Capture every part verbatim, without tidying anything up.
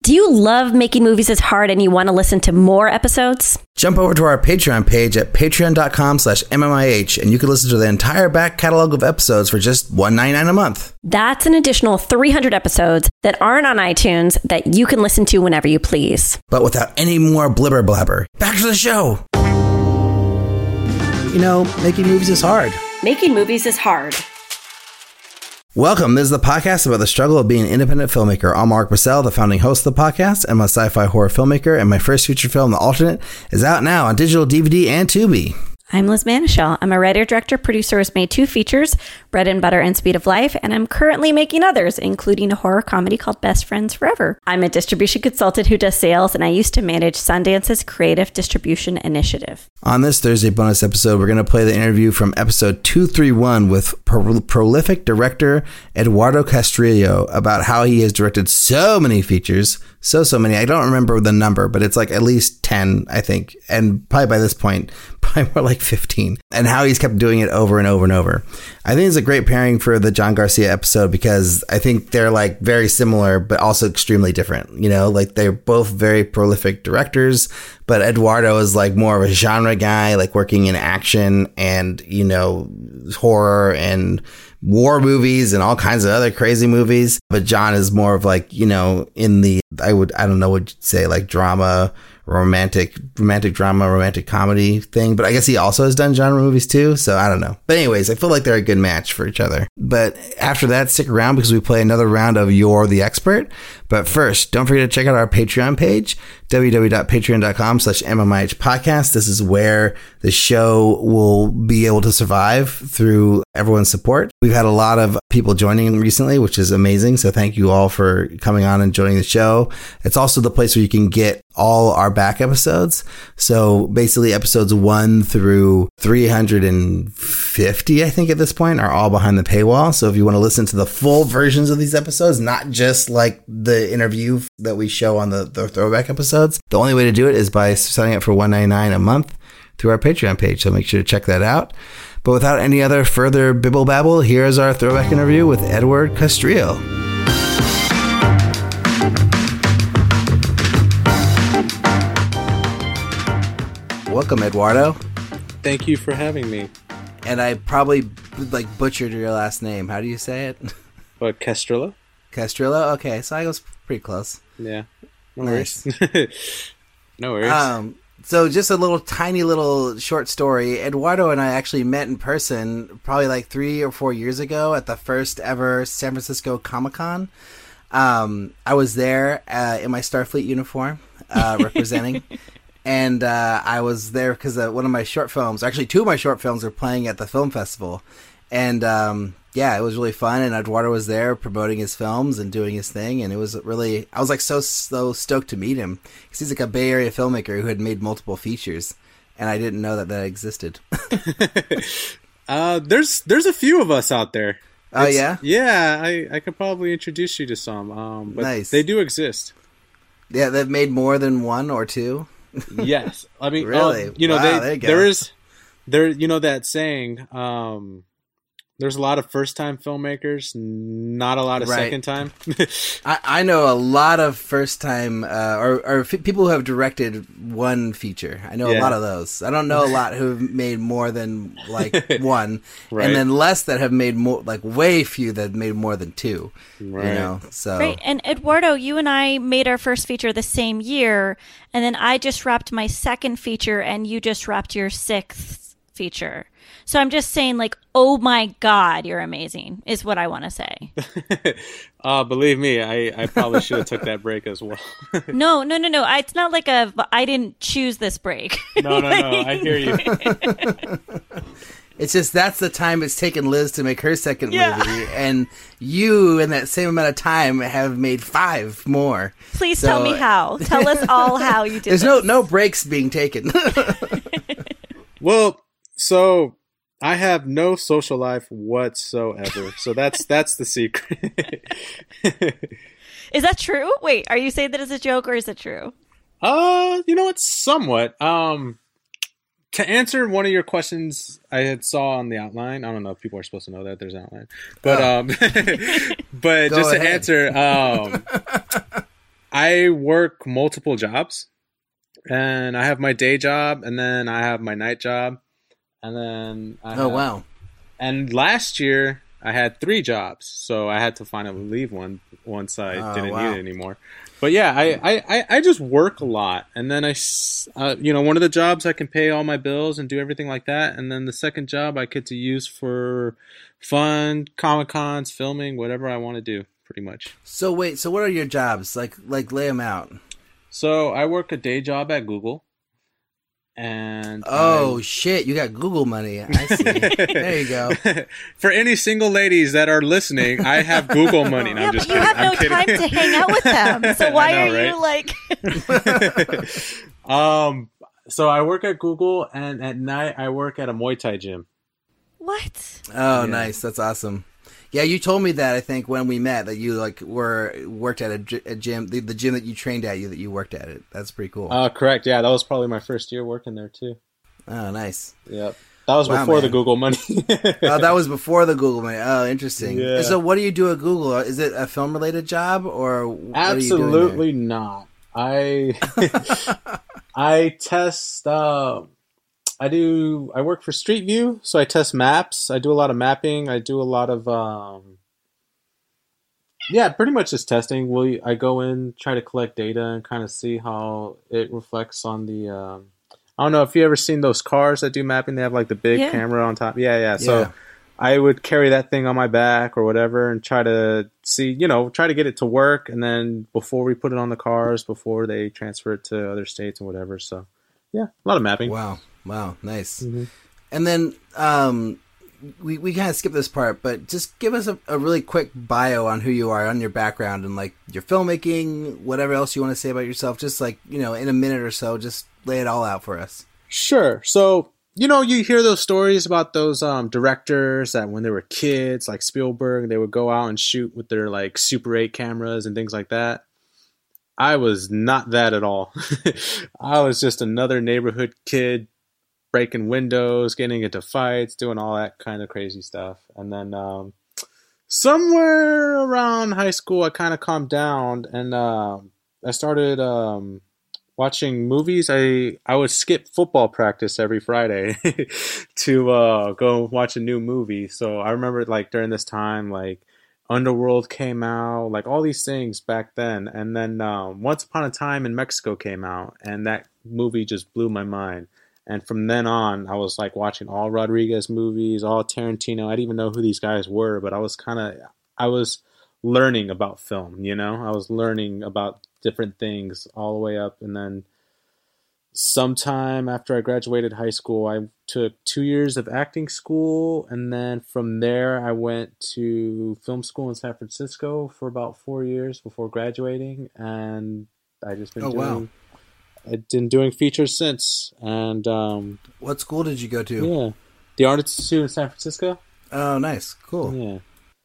Do you love Making Movies is Hard and you want to listen to more episodes? Jump over to our Patreon page at patreon.com slash MMIH and you can listen to the entire back catalog of episodes for just one dollar ninety-nine a month. That's an additional three hundred episodes that aren't on iTunes that you can listen to whenever you please. But without any more blibber blabber. Back to the show. You know, making movies is hard. Making Movies is Hard. Welcome. This is the podcast about the struggle of being an independent filmmaker. I'm Mark Purcell, the founding host of the podcast. I'm a sci-fi horror filmmaker, and my first feature film, The Alternate, is out now on digital D V D and Tubi. I'm Liz Manischel. I'm a writer, director, producer, who's made two features, Bread and Butter and Speed of Life, and I'm currently making others, including a horror comedy called Best Friends Forever. I'm a distribution consultant who does sales, and I used to manage Sundance's creative distribution initiative. On this Thursday bonus episode, we're going to play the interview from episode two thirty-one with pro- prolific director Eduardo Castrillo about how he has directed so many features, so, so many. I don't remember the number, but it's like at least ten, I think, and probably by this point, probably more like fifteen, and how he's kept doing it over and over and over. I think it's a great pairing for the John Garcia episode because I think they're like very similar, but also extremely different. You know, like they're both very prolific directors, but Eduardo is like more of a genre guy, like working in action and, you know, horror and war movies and all kinds of other crazy movies. But John is more of like, you know, in the, I would, I don't know what you'd say, like drama, romantic, romantic drama, romantic comedy thing. But I guess he also has done genre movies too. So I don't know. But anyways, I feel like they're a good match for each other. But after that, stick around because we play another round of You're the Expert. But first, don't forget to check out our Patreon page, www.patreon.com slash MMIH podcast. This is where the show will be able to survive through everyone's support. We've had a lot of people joining recently, which is amazing. So thank you all for coming on and joining the show. It's also the place where you can get all our back episodes. So basically episodes one through three hundred fifty, I think at this point, are all behind the paywall. So if you want to listen to the full versions of these episodes, not just like the interview that we show on the, the throwback episodes, the only way to do it is by signing up for one dollar ninety-nine a month through our Patreon page. So make sure to check that out. But without any other further bibble babble, here's our throwback interview with Edward Castrillo. Welcome, Eduardo. Thank you for having me. And I probably like butchered your last name. How do you say it? What, Castrillo? Castrillo? Okay, so I was pretty close. Yeah. No Nice. worries. No worries. Um, so just a little tiny little short story. Eduardo and I actually met in person probably like three or four years ago at the first ever San Francisco Comic-Con. Um, I was there uh, in my Starfleet uniform uh, representing. And uh, I was there because uh, one of my short films, actually two of my short films, were playing at the film festival. And um, yeah, it was really fun. And Eduardo was there promoting his films and doing his thing. And it was really, I was like so, so stoked to meet him because he's like a Bay Area filmmaker who had made multiple features. And I didn't know that that existed. uh, there's there's a few of us out there. Oh, It's, yeah? Yeah, I, I could probably introduce you to some. Um, but Nice. They do exist. Yeah, they've made more than one or two. Yes. I mean, Really? um, you know, Wow, they, there you go. there is, there, you know, that saying, um, there's a lot of first time filmmakers, not a lot of Right. second time. I, I know a lot of first time uh, or, or f- people who have directed one feature. I know a Yeah. lot of those. I don't know a lot who have made more than like one, Right. and then less that have made more, like way few that have made more than two. Right. You know, so Right. And Eduardo, you and I made our first feature the same year, and then I just wrapped my second feature, and you just wrapped your sixth feature. So I'm just saying, like, oh my God, you're amazing, is what I want to say. uh, believe me, I, I probably should have took that break as well. No, no, no, no. I, it's not like a, I didn't choose this break. No, no, no. I hear you. it's just that's the time it's taken Liz to make her second Yeah. movie, and you in that same amount of time have made five more. Please So- tell me how. Tell us all how you did There's this. no no breaks being taken. Well, so I have no social life whatsoever. So that's that's the secret. Is that true? Wait, are you saying that as a joke, or is it true? Uh, you know what? Somewhat. Um, to answer one of your questions, I had saw on the outline. I don't know if people are supposed to know that there's an outline, but Oh. um, but Go just to ahead. answer, um, I work multiple jobs, and I have my day job, and then I have my night job, and then I Oh have, wow. And last year I had three jobs, so I had to finally leave one once I Oh, didn't wow. need it anymore. But yeah, I, I, I, I just work a lot, and then I, s- uh, you know, one of the jobs I can pay all my bills and do everything like that, and then the second job I get to use for fun, Comic Cons, filming, whatever I want to do, pretty much. So wait, so what are your jobs? Like like lay them out. So I work a day job at Google, and Oh I- shit, you got Google money. I see. There you go. for any single ladies that are listening, I have Google money. No, Yeah, I'm but just you kidding. have I'm no kidding. time to hang out with them. So why I know, are you right? like? um, so I work at Google, and at night I work at a Muay Thai gym. What? Oh, Yeah. nice. That's awesome. Yeah, you told me that I think when we met that you like were worked at a, gy- a gym, the, the gym that you trained at, you that you worked at it. That's pretty cool. Uh, correct. Yeah, that was probably my first year working there too. oh, nice. Yep, that was Wow, before the man. Google money. Oh, that was before the Google money. Oh, interesting. Yeah. So, what do you do at Google? Is it a film related job or what are you doing there? Absolutely not. I I test. Uh, I do. I work for Street View, so I test maps. I do a lot of mapping. I do a lot of. Um, yeah, pretty much just testing. We I go in, try to collect data, and kind of see how it reflects on the. Um, I don't know if you ever seen those cars that do mapping. They have like the big Yeah. camera on top. Yeah, yeah. So Yeah. I would carry that thing on my back or whatever and try to see, you know, try to get it to work. And then before we put it on the cars, before they transfer it to other states and whatever. So, yeah, a lot of mapping. Wow. Wow. Nice. Mhm. And then um, we, we kind of skipped this part, but just give us a, a really quick bio on who you are, on your background and like your filmmaking, whatever else you want to say about yourself. Just like, you know, in a minute or so, just lay it all out for us. Sure. So, you know, you hear those stories about those um, directors that when they were kids, like Spielberg, they would go out and shoot with their like Super eight cameras and things like that. I was not that at all. I was just another neighborhood kid breaking windows, getting into fights, doing all that kind of crazy stuff. And then um, somewhere around high school, I kind of calmed down and um I started um, watching movies. I, I would skip football practice every Friday to uh, go watch a new movie. So I remember like during this time, like Underworld came out, like all these things back then. And then um, Once Upon a Time in Mexico came out, and that movie just blew my mind. And from then on, I was like watching all Rodriguez movies, all Tarantino. I didn't even know who these guys were, but I was kind of, I was learning about film, you know? I was learning about different things all the way up. And then sometime after I graduated high school, I took two years of acting school. And then from there, I went to film school in San Francisco for about four years before graduating. And I just been Oh, doing... wow. I've been doing features since, and um, What school did you go to? yeah, the Art Institute in San Francisco. Oh, nice. Cool. Yeah.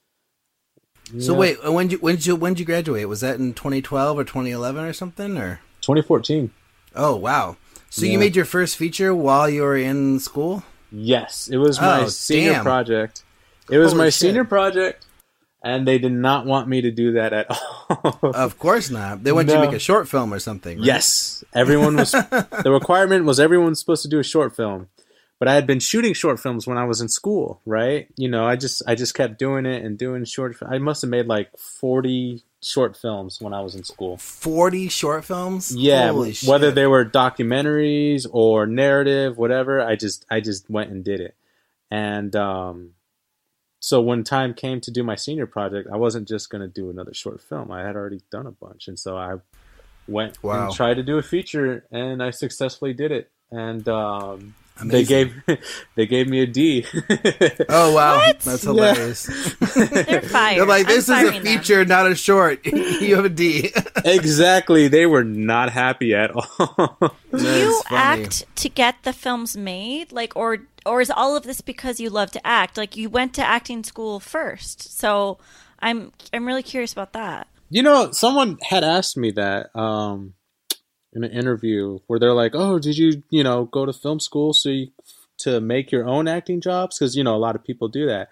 So Yeah. wait, when did you when did you when did you graduate? Was that in twenty twelve or twenty eleven or something or? twenty fourteen. Oh, wow. So Yeah. you made your first feature while you were in school? Yes, it was my Oh, senior damn. project. It was Holy my shit. senior project, and they did not want me to do that at all. Of course not. They want you to No. make a short film or something, right? Yes, everyone was. The requirement was everyone was supposed to do a short film, but I had been shooting short films when I was in school, right? You know, I just I just kept doing it and doing short. I must have made like forty short films when I was in school. forty short films? Yeah, Holy whether shit. they were documentaries or narrative, whatever, I just I just went and did it. And um, so when time came to do my senior project, I wasn't just going to do another short film. I had already done a bunch, and so I went Wow. and tried to do a feature, and I successfully did it. And um, they Amazing. gave they gave me a D. Oh, wow. What? That's Yeah. hilarious. They're fired. They're like, I'm this is a firing them. feature, not a short. You have a D. Exactly, they were not happy at all. Do That's you funny. act to get the films made, like, or or is all of this because you love to act? Like, you went to acting school first, so I'm I'm really curious about that. You know, someone had asked me that um, in an interview where they're like, "Oh, did you, you know, go to film school so you to make your own acting jobs?" Because you know, a lot of people do that.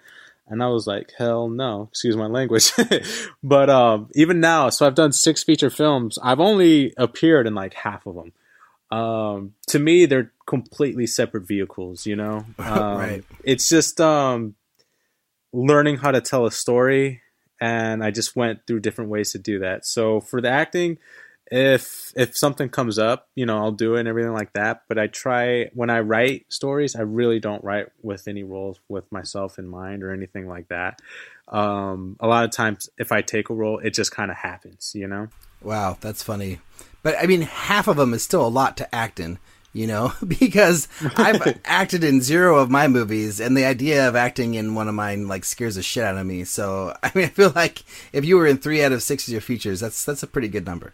And I was like, hell no, excuse my language. But um, even now, so I've done six feature films. I've only appeared in like half of them. Um, to me, they're completely separate vehicles, you know? Um, Right. It's just um, learning how to tell a story. And I just went through different ways to do that. So for the acting, if if something comes up, you know, I'll do it and everything like that. But I try, when I write stories, I really don't write with any roles with myself in mind or anything like that. Um, a lot of times, if I take a role, it just kind of happens, you know? Wow, that's funny. But I mean, half of them is still a lot to act in, you know, because I've acted in zero of my movies, and the idea of acting in one of mine like scares the shit out of me. So I mean, I feel like if you were in three out of six of your features, that's that's a pretty good number.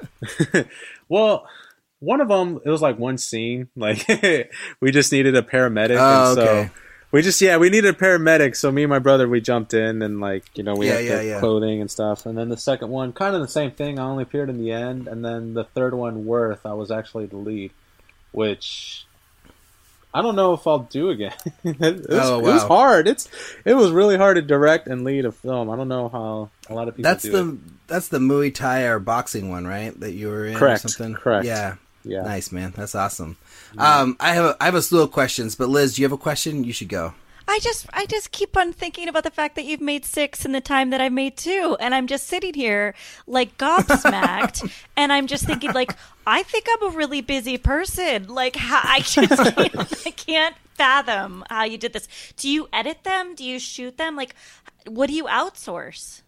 Well, one of them, it was like one scene. Like we just needed a paramedic, Oh, and so okay. we just yeah we needed a paramedic. So me and my brother, we jumped in, and like you know we Yeah, had yeah, the yeah. clothing and stuff. And then the second one, kind of the same thing. I only appeared in the end, and then the third one, Worth, I was actually the lead, which I don't know if I'll do again. it, was, Oh, it was wow. hard. It's it was really hard to direct and lead a film. I don't know how a lot of people That's do the it. that's the Muay Thai or boxing one, right? That you were in Correct, or something. correct. Yeah. Yeah. Nice, man. That's awesome. Um, I have a, I have a slew of questions, but Liz, do you have a question? You should go. I just I just keep on thinking about the fact that you've made six in the time that I've made two, and I'm just sitting here like gobsmacked, and I'm just thinking like I think I'm a really busy person. Like how, I just can't, I can't fathom how you did this. Do you edit them? Do you shoot them? Like what do you outsource?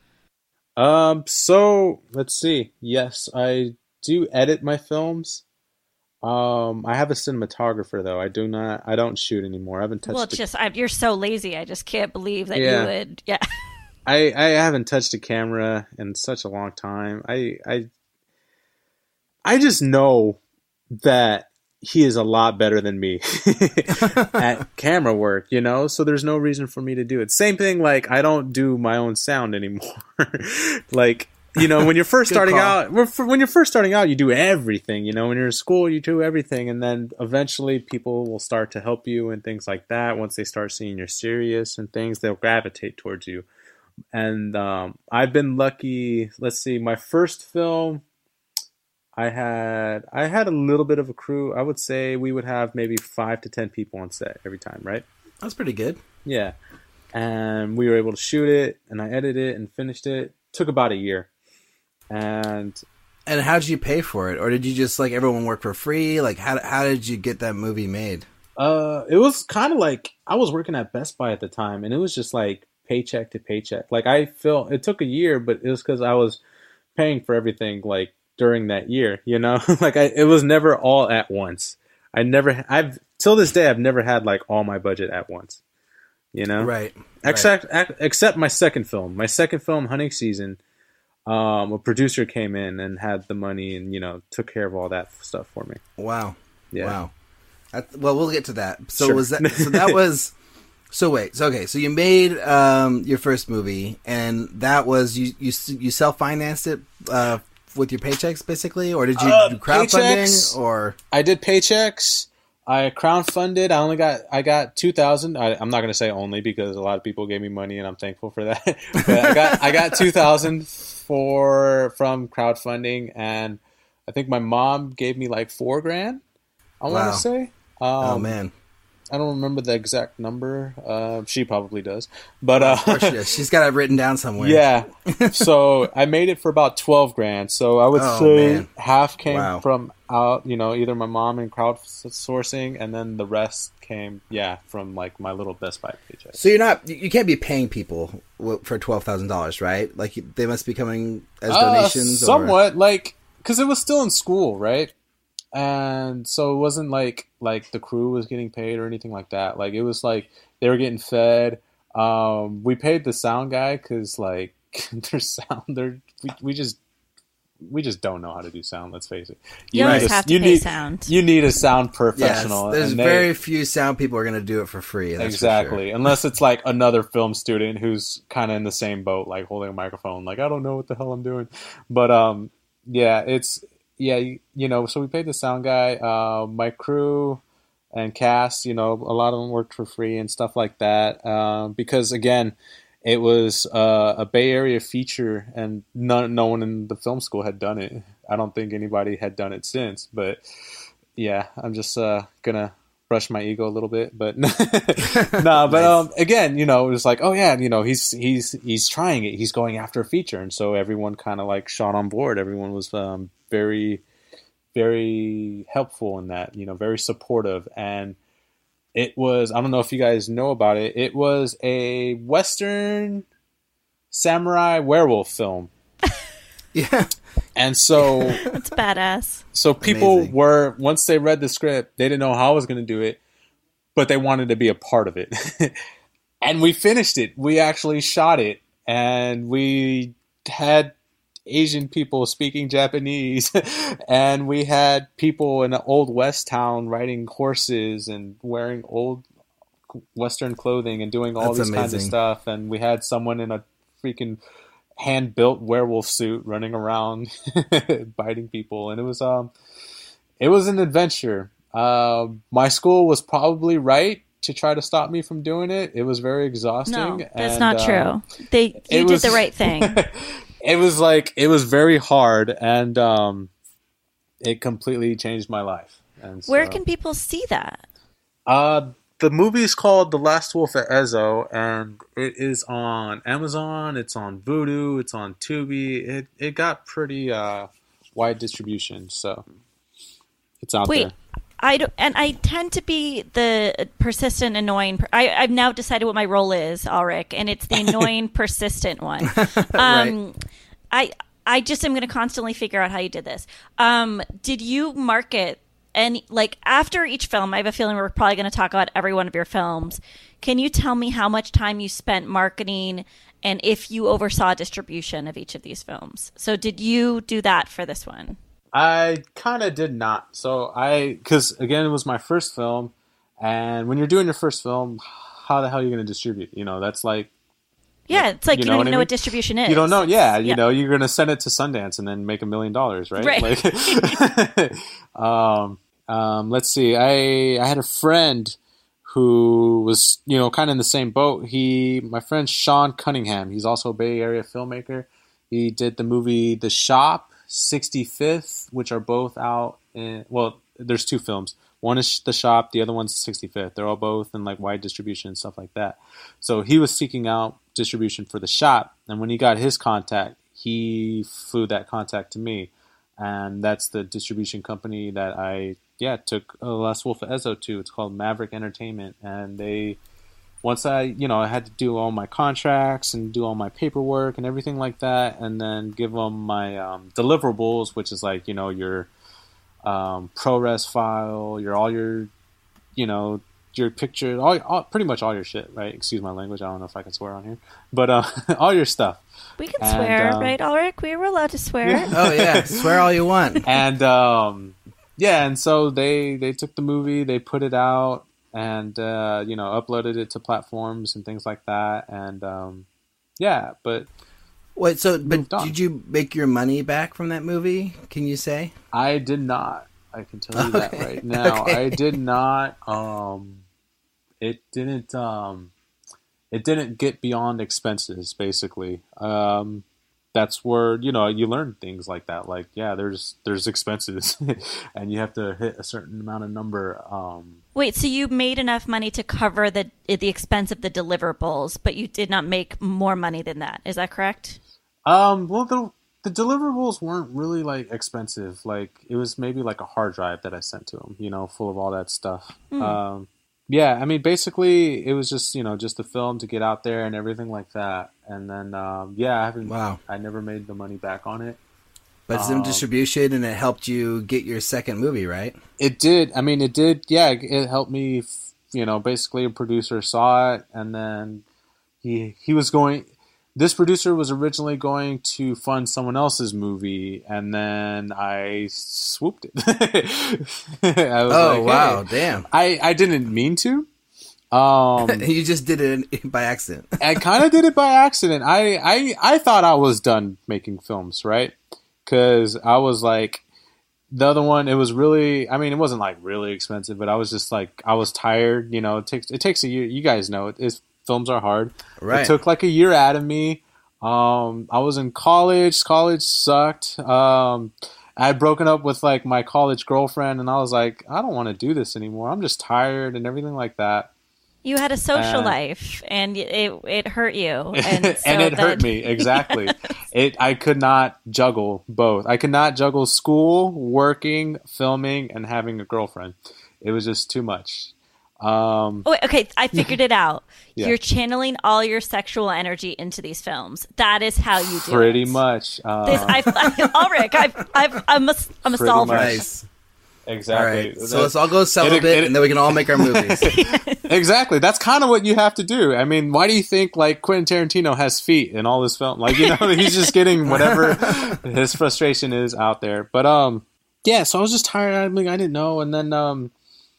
Um, so let's see. Yes, I do edit my films. Um, I have a cinematographer though. I do not. I don't shoot anymore. I haven't touched. Well, it's the, just I, you're so lazy. I just can't believe that Yeah. you would. Yeah. I I haven't touched a camera in such a long time. I I I just know that he is a lot better than me at camera work, you know? So there's no reason for me to do it. Same thing, like, I don't do my own sound anymore. Like, you know, when you're first Good starting call. out, when when you're first starting out, you do everything, you know? When you're in school, you do everything. And then eventually people will start to help you and things like that. Once they start seeing you're serious and things, they'll gravitate towards you. And um, I've been lucky. Let's see, my first film, I had I had a little bit of a crew. I would say we would have maybe five to ten people on set every time, right? That's pretty good. Yeah, and we were able to shoot it, and I edited it and finished it. Took about a year, and And how did you pay for it, or did you just like everyone work for free? Like how how did you get that movie made? uh, it was kind of like I was working at Best Buy at the time, and it was just like paycheck to paycheck. Like I felt it took a year, but it was because I was paying for everything like during that year, you know. Like I, it was never all at once. I never, I've till this day, I've never had like all my budget at once, you know. Right. Except ac- except my second film, my second film, Hunting Season. Um, a producer came in and had the money and you know took care of all that stuff for me. Wow. Yeah. Wow. That, well, we'll get to that. So Sure. was that? So that was. So wait. So okay. So you made um, your first movie, and that was you you you self financed it uh, with your paychecks, basically, or did you Uh, do crowdfunding? paychecks. Or I did paychecks. I crowdfunded. I only got I got two thousand. I'm not going to say only because a lot of people gave me money and I'm thankful for that. But I got I got two thousand for from crowdfunding, and I think my mom gave me like four grand. I want Wow. to say. Um, oh man, I don't remember the exact number. Uh, she probably does, but of course she uh, does. She's got it written down somewhere. yeah. So I made it for about twelve grand. So I would Oh, say man. half came Wow. from out, you know, either my mom and crowdsourcing, and then the rest came, yeah, from like my little Best Buy paycheck. So you're not you you can't be paying people w- for twelve thousand dollars, right? Like they must be coming as Uh, donations. or... somewhat, like, because it was still in school, right? And so it wasn't like like the crew was getting paid or anything like that. Like it was like they were getting fed. Um, we paid the sound guy because like their sound, they're we, we just we just don't know how to do sound. Let's face it. You Right. always need a- have to you pay need, sound. You need a sound Yes, professional. there's and they- very few sound people are going to do it for free. That's for exactly, sure. unless it's like another film student who's kind of in the same boat, like holding a microphone. Like I don't know what the hell I'm doing, but um, yeah, it's. Yeah, you, you know, so we paid the sound guy. Uh, my crew, and cast. You know, a lot of them worked for free and stuff like that. Uh, because again, it was uh, a Bay Area feature, and no, no one in the film school had done it. I don't think anybody had done it since. But yeah, I'm just uh, gonna brush my ego a little bit, but no, nah, but nice. um, again, you know, it was like, oh yeah, you know, he's he's he's trying it. He's going after a feature, and so everyone kind of like shot on board. Everyone was um, very, very helpful in that, you know, very supportive. And it was, I don't know if you guys know about it. It was a Western samurai werewolf film. Yeah. And so that's badass. So people Amazing. were, once they read the script, they didn't know how I was going to do it, but they wanted to be a part of it. And we finished it. We actually shot it, and we had Asian people speaking Japanese, and we had people in an old West town riding horses and wearing old Western clothing and doing all That's these kinds of amazing. stuff. And we had someone in a freaking hand-built werewolf suit running around biting people, and it was um it was an adventure. Uh, my school was probably right to try to stop me from doing it. It was very exhausting. No, that's and, not uh, true. They you it did was- the right thing. It was like, it was very hard, and um it completely changed my life. And Where so- can people see that? uh the movie is called The Last Wolf at Ezo, and it is on Amazon, it's on Vudu, it's on Tubi. It it got pretty uh, wide distribution, so it's out Wait, there. I don't, and I tend to be the persistent, annoying. Per- I, I've now decided what my role is, Ulrich, and it's the annoying, persistent one. Um, I I just am going to constantly figure out how you did this. Um, did you market any, like after each film? I have a feeling we're probably going to talk about every one of your films. Can you tell me how much time you spent marketing, and if you oversaw distribution of each of these films? So did you do that for this one? I kind of did not. So I, because again, it was my first film, and when you're doing your first film, how the hell are you going to distribute? You know, that's like, Yeah, it's like you, You don't know even what I know mean? what distribution is. you don't know. Yeah, you Yeah. know, you're going to send it to Sundance and then make a million dollars, right? Right. Like, um, um, let's see. I I had a friend who was, you know, kind of in the same boat. He, my friend Sean Cunningham, he's also a Bay Area filmmaker. He did the movie The Shop, sixty-fifth, which are both out in, well, there's two films. One is The Shop, the other one's sixty-fifth. They're all both in like wide distribution and stuff like that. So he was seeking out distribution for The Shop, and when he got his contact, he flew that contact to me, and that's the distribution company that I yeah took uh, Last Wolf at Ezo to. It's called Maverick Entertainment, and they once I you know I had to do all my contracts and do all my paperwork and everything like that, and then give them my um, deliverables, which is like you know your um, ProRes file, your all your you know your picture, all, all pretty much all your shit, right? Excuse my language. I don't know if I can swear on here, but uh, all your stuff. We can And, swear, um, right, Ulrich? We were allowed to swear. Oh yeah, swear all you want. And um, yeah, and so they they took the movie, they put it out, and uh, you know uploaded it to platforms and things like that, and um, yeah, but Wait, so but Moved on. did you make your money back from that movie? Can you say? I did not. I can tell you that Okay. right now. Okay. I did not. Um, it didn't. Um, it didn't get beyond expenses. Basically, um, that's where you know you learn things like that. Like, yeah, there's there's expenses, and you have to hit a certain amount of number. Um, Wait, so you made enough money to cover the the expense of the deliverables, but you did not make more money than that. Is that correct? um, well, the the deliverables weren't really like expensive. Like it was maybe like a hard drive that I sent to them, you know, full of all that stuff. Um, yeah, I mean, basically, it was just you know just the film to get out there and everything like that. And then um, yeah, I haven't. Wow. I never made the money back on it. But some distribution, and it helped you get your second movie, right? It did. I mean, it did. Yeah, it helped me. f- You know, basically, a producer saw it, and then he he was going. This producer was originally going to fund someone else's movie, and then I swooped it. I was Oh like, wow, hey. damn! I I didn't mean to. Um, You just did it by accident. I kind of did it by accident. I, I I thought I was done making films, right? Because I was like, the other one, it was really, I mean, it wasn't like really expensive, but I was just like, I was tired. You know, it takes it takes a year. You guys know it. It's, films are hard. Right. It took like a year out of me. Um, I was in college. College sucked. Um, I had broken up with like my college girlfriend, and I was like, I don't want to do this anymore. I'm just tired and everything like that. You had a social Uh, life, and it it hurt you, and, so and it that- hurt me exactly. It I could not juggle both. I could not juggle school, working, filming, and having a girlfriend. It was just too much. Um, Oh, wait, okay, I figured it out. Yeah. You're channeling all your sexual energy into these films. That is how you do pretty it. much. Uh, This, I, I, Ulrich, I've, I've, I'm a, I'm a Pretty solver. much. Nice. All exactly. right. So let's all go celibate, it- and then we can all make our movies. Exactly. That's kind of what you have to do. I mean, why do you think like Quentin Tarantino has feet in all his film? Like, you know, he's just getting whatever his frustration is out there. But um, yeah. So I was just tired. I mean, I didn't know. And then um,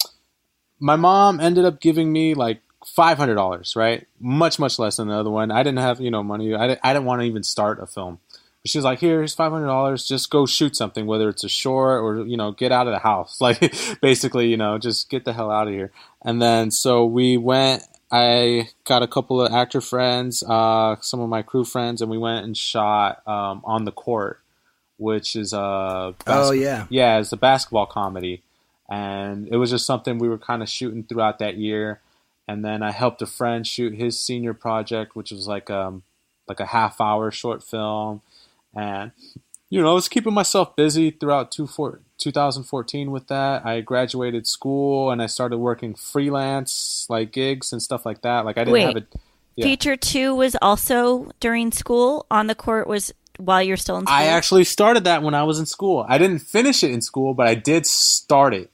my mom ended up giving me like five hundred dollars. Right, much much less than the other one. I didn't have you know money. I didn't, I didn't want to even start a film. She was like, here's five hundred dollars. Just go shoot something, whether it's a short or, you know, get out of the house. Like, basically, you know, just get the hell out of here. And then, so we went, I got a couple of actor friends, uh, some of my crew friends, and we went and shot um, On the Court, which is a... Oh, yeah. Yeah, it's a basketball comedy. And it was just something we were kind of shooting throughout that year. And then I helped a friend shoot his senior project, which was like, um, like a half hour short film. And, you know, I was keeping myself busy throughout two thousand fourteen with that. I graduated school and I started working freelance, like gigs and stuff like that. Like I didn't Wait. have a yeah. Feature two was also during school. On the Court was while you're still in school. I actually started that when I was in school. I didn't finish it in school, but I did start it.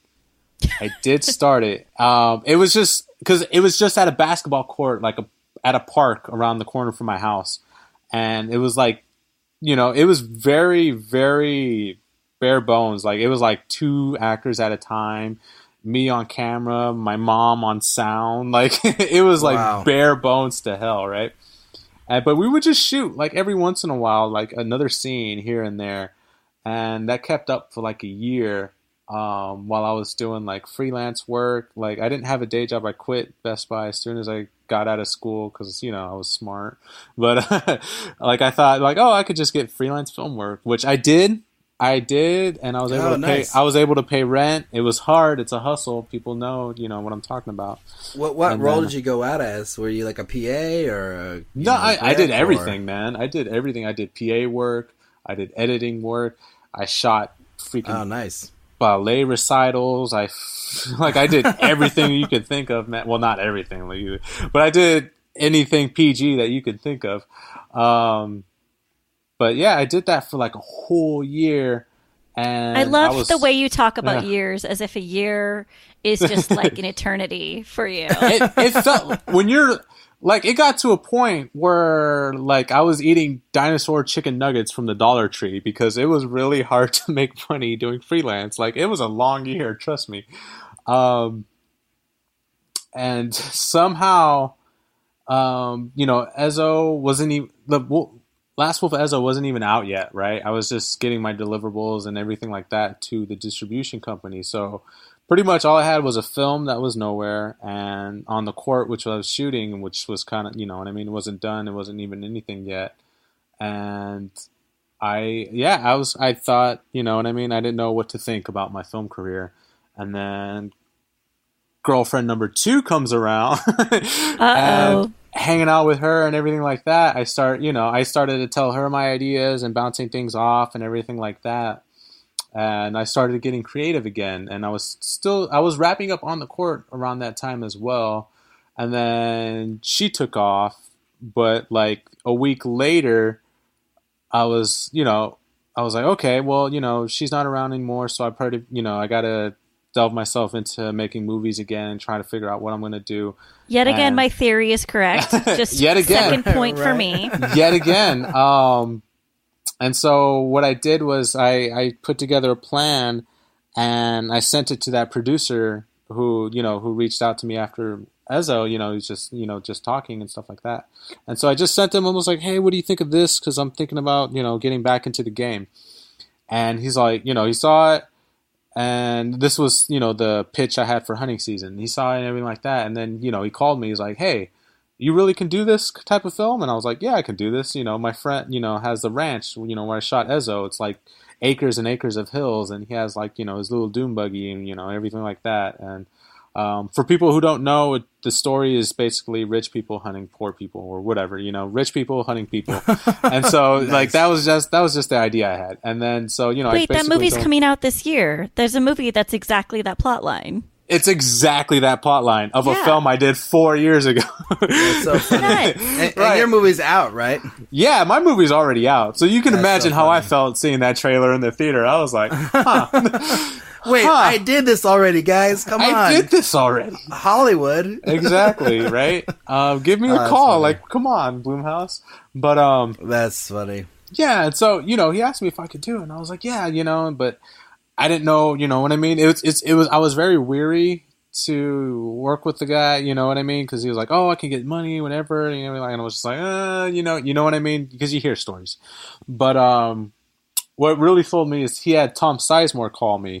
I did start it. Um, it was just because it was just at a basketball court, like a, at a park around the corner from my house. And it was like, you know, it was very, very bare bones. Like, it was like two actors at a time, me on camera, my mom on sound. Like, it was like Wow. bare bones to hell, right? And, but we would just shoot, like, every once in a while, like, another scene here and there. And that kept up for, like, a year um, while I was doing, like, freelance work. Like, I didn't have a day job. I quit Best Buy as soon as I got out of school because, you know, I was smart. But, like, I thought, like, oh, I could just get freelance film work, which I did. I did, and I was able Oh, to nice. pay. I was able to pay rent. It was hard. It's a hustle. People know, you know, what I'm talking about. What what And role then- did you go out as? Were you like a P A or a, you No, know, I, I did grip, or- everything, man. I did everything. I did P A work. I did editing work. I shot freaking Oh, nice. ballet recitals. I like I did everything you could think of, man. Well, not everything, like you, but I did anything P G that you could think of. Um, but yeah, I did that for like a whole year. And I love was, the way you talk about Yeah. years as if a year is just like an eternity for you. it, it felt when you're like it got to a point where like I was eating dinosaur chicken nuggets from the Dollar Tree because it was really hard to make money doing freelance. Like it was a long year, trust me. Um, and somehow, um, you know, Ezzo wasn't even the well, Last Wolf of Ezzo wasn't even out yet, right? I was just getting my deliverables and everything like that to the distribution company. So pretty much all I had was a film that was nowhere, and On the Court, which I was shooting, which was kind of, you know what I mean? It wasn't done. It wasn't even anything yet. And I, yeah, I was, I thought, you know what I mean? I didn't know what to think about my film career. And then girlfriend number two comes around. Uh-oh. and hanging out with her and everything like that, I start, you know, I started to tell her my ideas and bouncing things off and everything like that. And I started getting creative again. And I was still, I was wrapping up On the Court around that time as well. And then she took off. But like a week later, I was, you know, I was like, okay, well, you know, she's not around anymore. So I probably, you know, I got to delve myself into making movies again and trying to figure out what I'm going to do. Yet again, And- my theory is correct. Just Yet again. second point for Right. me. Yet again. Um, and so what I did was I, I put together a plan and I sent it to that producer who, you know, who reached out to me after Ezzo, you know, he's just, you know, just talking and stuff like that. And so I just sent him and was like, hey, what do you think of this? Because I'm thinking about, you know, getting back into the game. And he's like, you know, he saw it. And this was, you know, the pitch I had for hunting season. He saw it and everything like that. And then, you know, he called me. He's like, hey, you really can do this type of film? And I was like, yeah, I can do this. You know, my friend, you know, has the ranch, you know, where I shot Ezo. It's like acres and acres of hills. And he has like, you know, his little dune buggy and, you know, everything like that. And um, for people who don't know, it, the story is basically rich people hunting poor people or whatever, you know, rich people hunting people. And so nice. like, that was just, that was just the idea I had. And then, so, you know, wait, I that movie's told, coming out this year. There's a movie that's exactly that plot line. It's exactly that plot line of yeah. a film I did four years ago. That's so funny. and, and right. your movie's out, right? Yeah, my movie's already out. So you can That's imagine so how I felt seeing that trailer in the theater. I was like, huh. Wait, huh. I did this already, guys. Come on. I did this already. Hollywood. Exactly, right? Uh, give me a oh, call. Like, come on, Blumhouse. But, um... That's funny. Yeah, and so, you know, he asked me if I could do it. And I was like, yeah, you know, but... I didn't know, you know what I mean? It was, it's, it was, I was very weary to work with the guy, you know what I mean? Because he was like, oh, I can get money whenever, you know, and I was just like, uh, you know, you know what I mean? Because you hear stories. But um, what really fooled me is he had Tom Sizemore call me,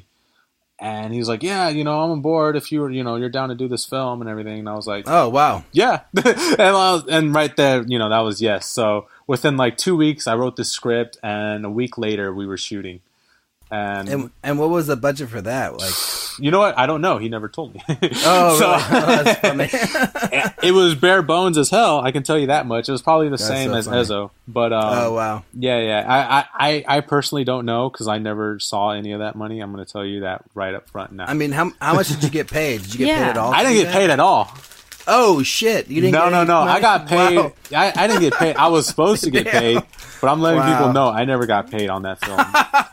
and he was like, yeah, you know, I'm on board if you were, you know, you're down to do this film and everything. And I was like, oh, wow. Yeah. and, I was, and right there, you know, that was yes. So within like two weeks, I wrote the script, and a week later, we were shooting. And, and and what was the budget for that? Like, you know what? I don't know. He never told me. Oh, so, really? Oh, that's funny. It was bare bones as hell. I can tell you that much. It was probably the that's same so as funny. Ezo. But um, oh wow, yeah, yeah. I I, I personally don't know because I never saw any of that money. I'm going to tell you that right up front now. I mean, how how much did you get paid? Did you get yeah. paid at all? I didn't get that? paid at all. Oh shit! You didn't. No, get no, no. money? I got paid. Wow. I, I didn't get paid. I was supposed to get paid, but I'm letting wow. people know I never got paid on that film.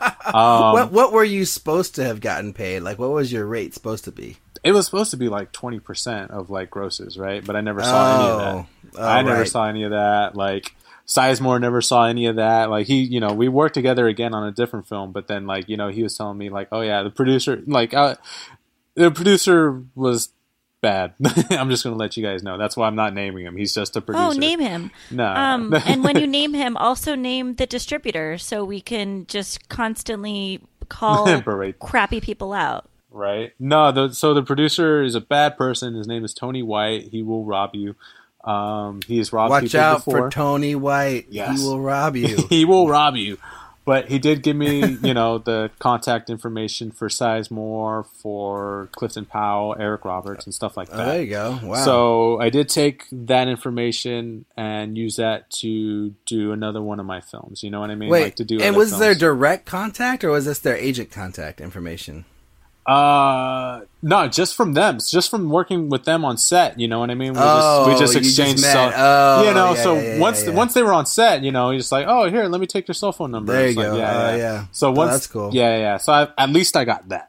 Um, what what were you supposed to have gotten paid? Like, what was your rate supposed to be? It was supposed to be like twenty percent of like grosses, right? But I never saw oh. any of that. Oh, I never right. saw any of that. Like Sizemore never saw any of that. Like he, you know, we worked together again on a different film, but then like, you know, he was telling me like, oh yeah, the producer, like uh, the producer was bad. I'm just going to let you guys know. That's why I'm not naming him. He's just a producer. Oh, name him. No. Um, and when you name him, also name the distributor so we can just constantly call crappy people out. Right. No, the, so the producer is a bad person. His name is Tony White. He will rob you. Um, he's robbed Watch people out before. for Tony White. Yes. He will rob you. He will rob you. But he did give me, you know, the contact information for Sizemore, for Clifton Powell, Eric Roberts, and stuff like that. Oh, there you go. Wow. So I did take that information and use that to do another one of my films. You know what I mean? Wait, like to do and other was films. there direct contact, or was this their agent contact information? Uh, no, just from them. It's just from working with them on set. You know what I mean? We oh, just we just you exchanged. just cell, oh, you know, yeah, so yeah, yeah, once yeah. once they were on set, you know, he's just like, oh, here, let me take your cell phone number. There you it's go. Like, yeah, uh, yeah, yeah. So once oh, that's cool. Yeah, yeah. So I, at least I got that.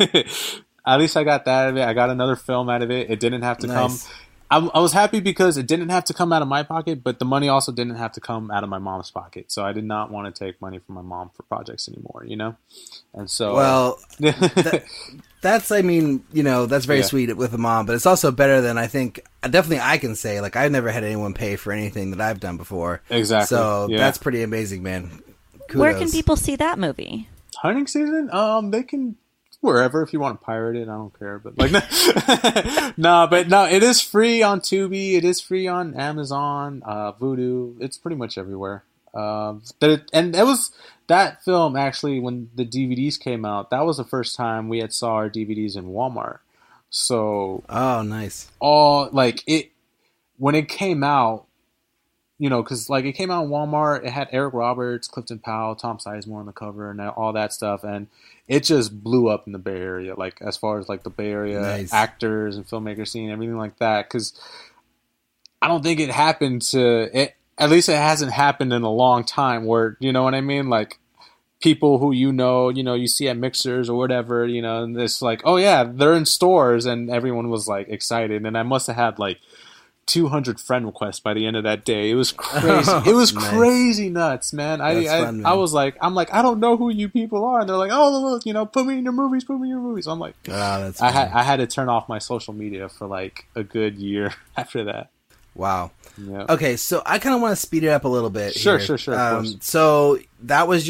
At least I got that out of it. I got another film out of it. It didn't have to nice. come. I, I was happy because it didn't have to come out of my pocket, but the money also didn't have to come out of my mom's pocket. So I did not want to take money from my mom for projects anymore, you know? And so... Well, that, that's, I mean, you know, that's very Yeah. sweet with the mom, but it's also better than I think, definitely I can say, like, I've never had anyone pay for anything that I've done before. Exactly. So yeah. that's pretty amazing, man. Kudos. Where can people see that movie? Hunting season? Um, they can... Wherever, if you want to pirate it, I don't care. But like, no, nah, but no, it is free on Tubi. It is free on Amazon, uh, Vudu. It's pretty much everywhere. Um, but and it was that film actually when the D V Ds came out. That was the first time we had saw our D V Ds in Walmart. So oh, nice. All like it when it came out. You know, because like it came out in Walmart, it had Eric Roberts, Clifton Powell, Tom Sizemore on the cover, and all that stuff, and it just blew up in the Bay Area. Like as far as like the Bay Area nice. actors and filmmakers scene, everything like that. Because I don't think it happened to it. At least it hasn't happened in a long time. Where you know what I mean, like people who you know, you know, you see at mixers or whatever, you know, and it's like, oh yeah, they're in stores, and everyone was like excited, and I must have had like two hundred friend requests by the end of that day. It was crazy. It was nice. crazy nuts, man. I I, fun, man. I was like, I'm like, I don't know who you people are, and they're like, oh look, you know, put me in your movies, put me in your movies. I'm like, oh, that's I funny. had I had to turn off my social media for like a good year after that. Wow. Yeah. Okay, so I kind of want to speed it up a little bit. Sure, here. sure, sure. Of Um, course. so that was your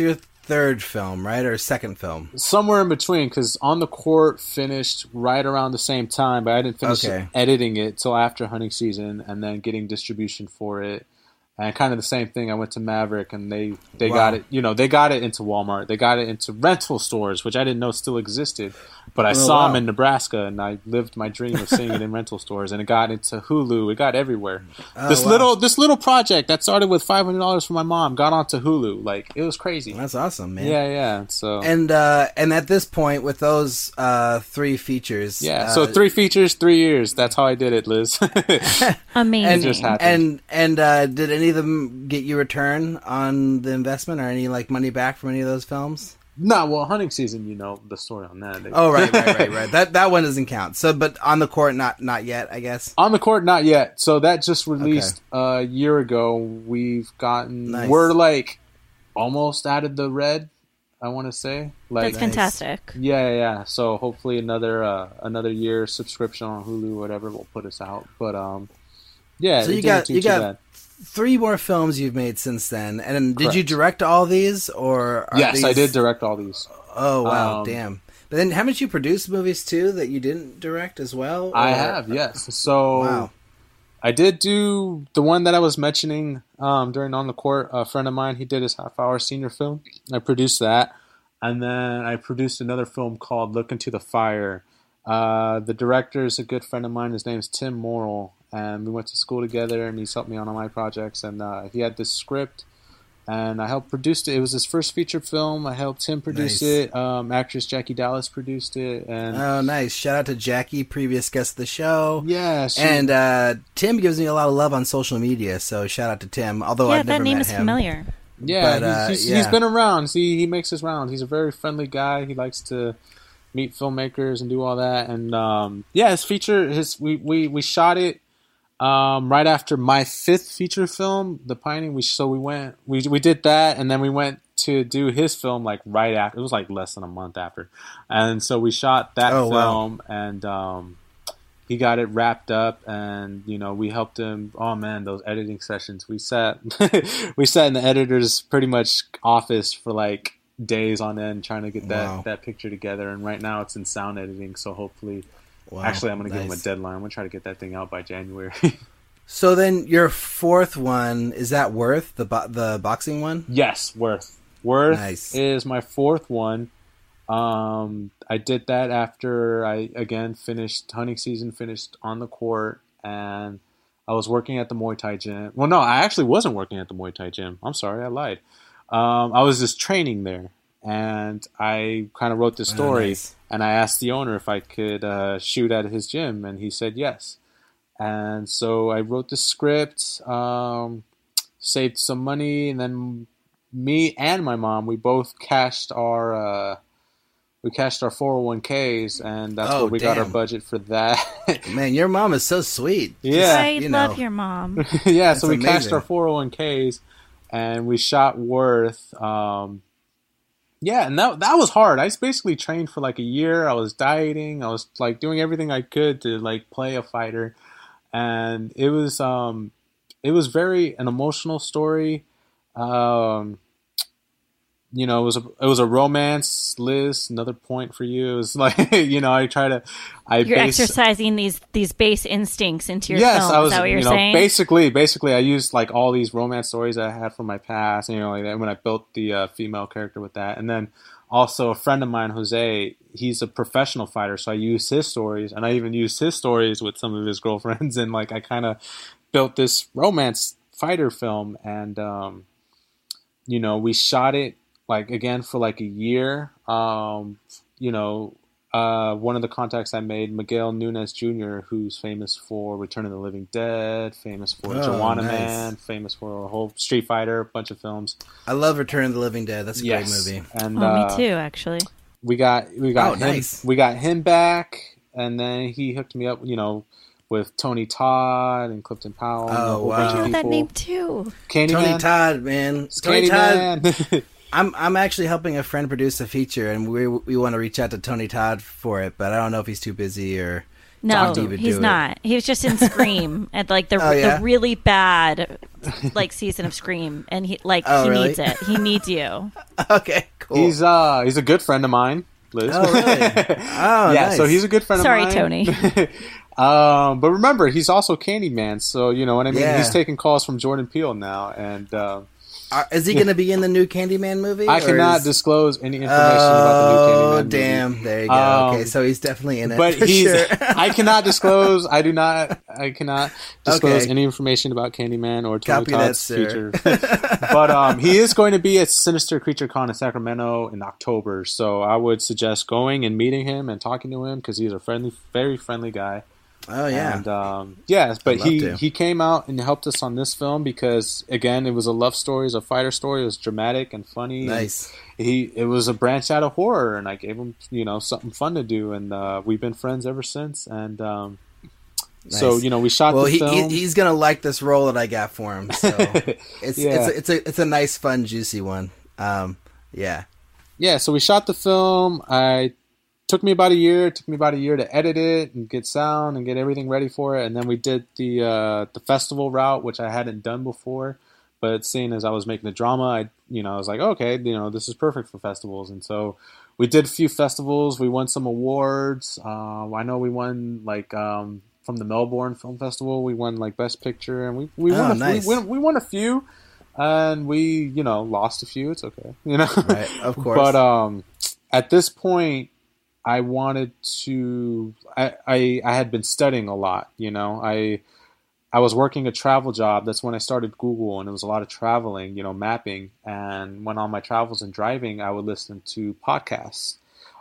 third film, right, or second film? Somewhere in between, because On the Court finished right around the same time, but I didn't finish Okay. editing it till after hunting season, and then getting distribution for it. And kind of the same thing. I went to Maverick, and they, they Wow. got it. You know, they got it into Walmart. They got it into rental stores, which I didn't know still existed. But I Oh, saw wow. them in Nebraska, and I lived my dream of seeing it in rental stores. And it got into Hulu. It got everywhere. Oh, this wow. little this little project that started with five hundred dollars from my mom got onto Hulu. Like, it was crazy. That's awesome, man. Yeah, yeah. So And uh, and at this point, with those uh, three features, yeah. uh, So three features, three years. That's how I did it, Liz. Amazing. and just happened. and and uh, did any of them get you return on the investment, or any like money back from any of those films? No, well, hunting season. You know the story on that. Oh, right, right, right, right. That that one doesn't count. So, but On the Court, not not yet, I guess. On the Court, not yet. So that just released a year ago. We've gotten Nice. we're like almost out of the red. I want to say like That's fantastic. yeah, yeah, yeah. So hopefully another uh, another year subscription on Hulu, whatever, will put us out. But um, yeah. So it you didn't got do you too got bad. three more films you've made since then, and then, did you Correct. direct all these, or are Yes, I these- did direct all these. Oh wow, Um, damn! But then, haven't you produced movies too that you didn't direct as well? I or- have, yes. So Wow. I did do the one that I was mentioning um, during On the Court. A friend of mine, he did his half-hour senior film. I produced that. And then I produced another film called Look Into the Fire. Uh, the director is a good friend of mine. His name is Tim Morrill. And we went to school together, and he's helped me on all my projects. And uh, he had this script, and I helped produce it. It was his first feature film. I helped him produce Nice. it. Um, actress Jackie Dallas produced it. And Oh, nice! Shout out to Jackie, previous guest of the show. yeah, she, And uh, Tim gives me a lot of love on social media, so shout out to Tim. Although yeah, I've that never name met is him. familiar. Yeah, But, uh, he's, he's, yeah. he's been around. See, he makes his rounds. He's a very friendly guy. He likes to meet filmmakers and do all that. And um, yeah, his feature, his we, we, we shot it um, right after my fifth feature film, The Pining. We so we went we we did that, and then we went to do his film like right after. It was like less than a month after, and so we shot that Oh, wow. film and. Um, He got it wrapped up, and you know we helped him. Oh man, those editing sessions! We sat, we sat in the editor's pretty much office for like days on end trying to get that, Wow. that picture together. And right now it's in sound editing, so hopefully, Wow, actually, I'm gonna give him a nice. deadline. I'm gonna try to get that thing out by January. So then, your fourth one is that Worth, the bo- the boxing one? Yes, Worth. Worth Nice. is my fourth one. Um, I did that after I again finished hunting season, finished On the Court, and I was working at the Muay Thai gym. Well, no, I actually wasn't working at the Muay Thai gym. I'm sorry, I lied. Um, I was just training there, and I kind of wrote this Oh, story, nice. and I asked the owner if I could uh, shoot at his gym, and he said yes. And so I wrote the script, um, saved some money, and then me and my mom, we both cashed our uh, we cashed our four oh one k's, and that's Oh, where we got our damn. budget for that. Man, your mom is so sweet. Yeah. I you love know. your mom. yeah, That's so we cashed amazing. our four oh one k's, and we shot Worth. Um, yeah, and that that was hard. I basically trained for like a year. I was dieting. I was like doing everything I could to like play a fighter, and it was um, it was very an emotional story. Um, you know, it was a it was a romance, Liz. Another point for you. It was like you know, I try to I You're base, exercising these these base instincts into your yes, film. I was. Is that what you're you know, saying? basically, basically, I used like all these romance stories that I had from my past. You know, like that when I built the uh, female character with that, and then also a friend of mine, Jose. He's a professional fighter, so I used his stories, and I even used his stories with some of his girlfriends, and like I kind of built this romance fighter film, and um, you know, we shot it like again for like a year. Um, you know. Uh, one of the contacts I made, Miguel Nunes Junior, who's famous for Return of the Living Dead, famous for Oh, Joanna nice. Man, famous for a whole Street Fighter, a bunch of films. I love Return of the Living Dead. That's a Yes. great movie. And Oh, uh, me too, actually. we got we got Oh, him nice. we got him back, and then he hooked me up, you know, with Tony Todd and Clifton Powell. and a Oh, whole wow. bunch I of know that people. name too. Candyman. Tony Todd, man. Tony Todd. Candyman. I'm I'm actually helping a friend produce a feature, and we we want to reach out to Tony Todd for it, but I don't know if he's too busy or No, talk to even he's do it. not. He was just in Scream at like the Oh, yeah? the really bad like season of Scream, and he like Oh, he really? needs it. He needs you. Okay, cool. He's uh he's a good friend of mine, Liz. Oh, really? Oh, yeah, nice. so he's a good friend Sorry, of mine. Tony. um, but remember, he's also Candyman, so you know what I mean. Yeah. He's taking calls from Jordan Peele now, and uh, Are, is he going to be in the new Candyman movie? I or cannot is- disclose any information about the new Oh, Candyman movie. damn. There you go. Um, okay, so he's definitely in it. But for he's sure. I cannot disclose I do not I cannot disclose Okay. any information about Candyman or Tony Copy that, Todd's sir. future. But um he is going to be at Sinister Creature Con in Sacramento in October. So I would suggest going and meeting him and talking to him because he's a friendly very friendly guy. Oh, yeah. And um yeah, but I'd love he to. he came out and helped us on this film because again it was a love story, it was a fighter story, it was dramatic and funny. and Nice. he it was a branch out of horror, and I gave him you know something fun to do, and uh, we've been friends ever since. And um, so Nice. you know we shot Well, the he, film. he he's gonna like this role that I got for him. So it's Yeah. it's a, it's a it's a nice, fun, juicy one. Um, yeah. Yeah, so we shot the film. I took me about a year. It took me about a year to edit it and get sound and get everything ready for it. And then we did the uh, the festival route, which I hadn't done before. But seeing as I was making the drama, I you know I was like, okay, you know this is perfect for festivals. And so we did a few festivals. We won some awards. Uh, I know we won like um, from the Melbourne Film Festival. We won like Best Picture, and we we Oh, won a, nice. we, won, we won a few. And we, you know, lost a few. It's okay, you know. Right. Of course. But um, at this point, I wanted to. I, I I had been studying a lot. You know, I I was working a travel job. That's when I started Google, and it was a lot of traveling. You know, mapping. And when on my travels and driving, I would listen to podcasts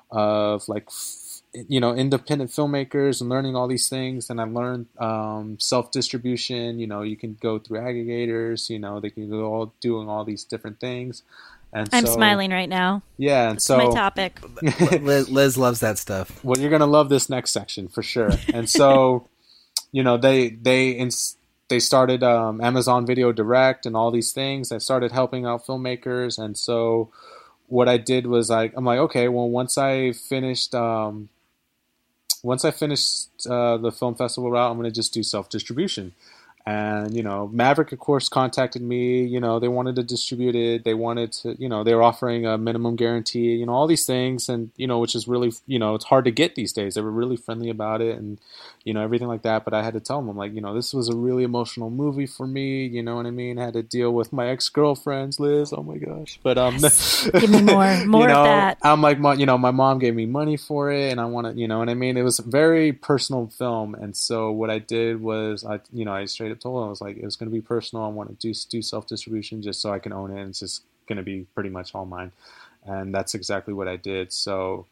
of like, you know, independent filmmakers and learning all these things. And I learned um, self-distribution. You know, you can go through aggregators. You know, they can go all doing all these different things. And I'm so, smiling right now. Yeah, and It's so my topic. Liz, Liz loves that stuff. well, you're gonna love this next section for sure. And so, you know, they they ins- they started um, Amazon Video Direct and all these things. I started helping out filmmakers, and so what I did was like I'm like, okay, well, once I finished um, once I finished uh, the film festival route, I'm gonna just do self distribution. And, you know, Maverick, of course, contacted me. You know, they wanted to distribute it. They wanted to, you know, they were offering a minimum guarantee, you know, all these things. And, you know, which is really, you know, it's hard to get these days. They were really friendly about it and, you know, everything like that. But I had to tell them, I'm like, you know, this was a really emotional movie for me. You know what I mean? I had to deal with my ex-girlfriends, Liz. Oh, my gosh. But, um, Give me more, more you know, of that. I'm like, my, you know, my mom gave me money for it, and I want to, you know what I mean? It was a very personal film, and so what I did was, I, you know, I straight up told her, I was like, it was going to be personal. I want to do do self distribution just so I can own it, and it's just going to be pretty much all mine, and that's exactly what I did. So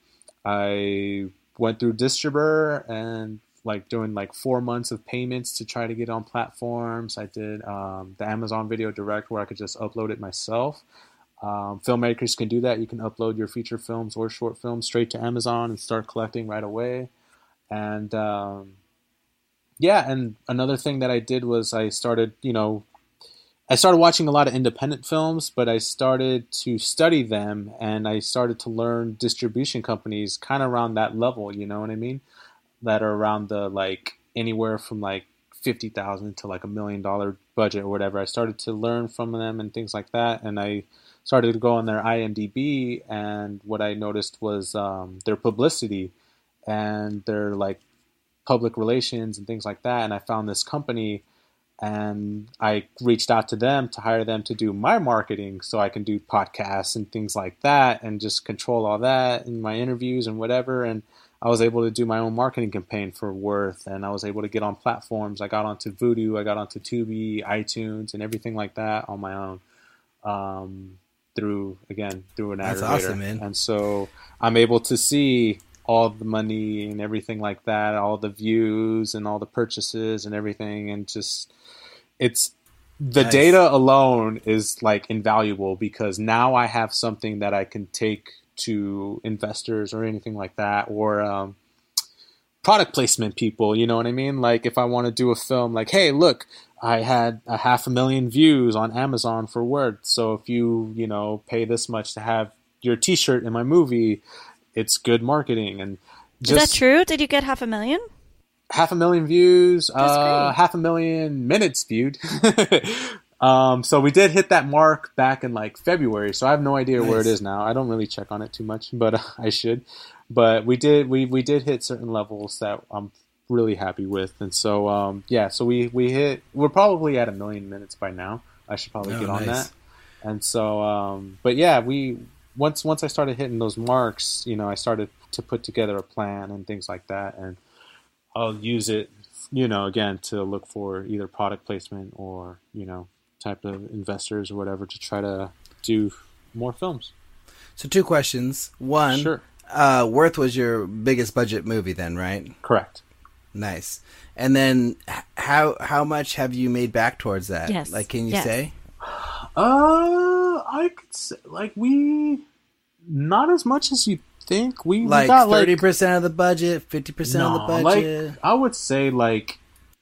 I went through Distributor and like doing like four months of payments to try to get on platforms. I did um, the Amazon Video Direct where I could just upload it myself. Um, filmmakers can do that. You can upload your feature films or short films straight to Amazon and start collecting right away. And um, yeah, and another thing that I did was I started, you know, I started watching a lot of independent films, but I started to study them and I started to learn distribution companies kind of around that level, you know what I mean? That are around the like anywhere from like fifty thousand to like a million dollar budget or whatever. I started to learn from them and things like that. And I started to go on their I M D B, and what I noticed was um, their publicity and their like public relations and things like that. And I found this company, and I reached out to them to hire them to do my marketing so I can do podcasts and things like that and just control all that in my interviews and whatever. And I was able to do my own marketing campaign for Worth, and I was able to get on platforms. I got onto Vudu, I got onto Tubi, iTunes, and everything like that on my own. Um, through, again, through an That's aggregator. awesome, man. And so I'm able to see all the money and everything like that, all the views and all the purchases and everything. And just, it's, the Nice. data alone is like invaluable because now I have something that I can take to investors or anything like that, or um, product placement people, you know what I mean? Like if I want to do a film, like, hey, look, I had a half a million views on Amazon for Word. So if you, you know, pay this much to have your t-shirt in my movie, it's good marketing. And just Is that true? Did you get half a million? half a million views, uh, great. half a million minutes viewed. um, Um, so we did hit that mark back in like February. So I have no idea Nice. where it is now. I don't really check on it too much, but uh, I should. But we did we we did hit certain levels that I'm really happy with, and so um, yeah. So we we hit. We're probably at a million minutes by now. I should probably Oh, get on nice. that. And so, um, but yeah, we once once I started hitting those marks, you know, I started to put together a plan and things like that, and I'll use it, you know, again to look for either product placement or you know type of investors or whatever to try to do more films. So two questions. One, Sure. uh, Worth was your biggest budget movie then, right? Correct. Nice. And then h- how how much have you made back towards that? Yes. Like, can you Yes. say? Uh, I could say, like we not as much as you think. We, we Like got thirty like percent of the budget, fifty percent of the no, budget? like I would say like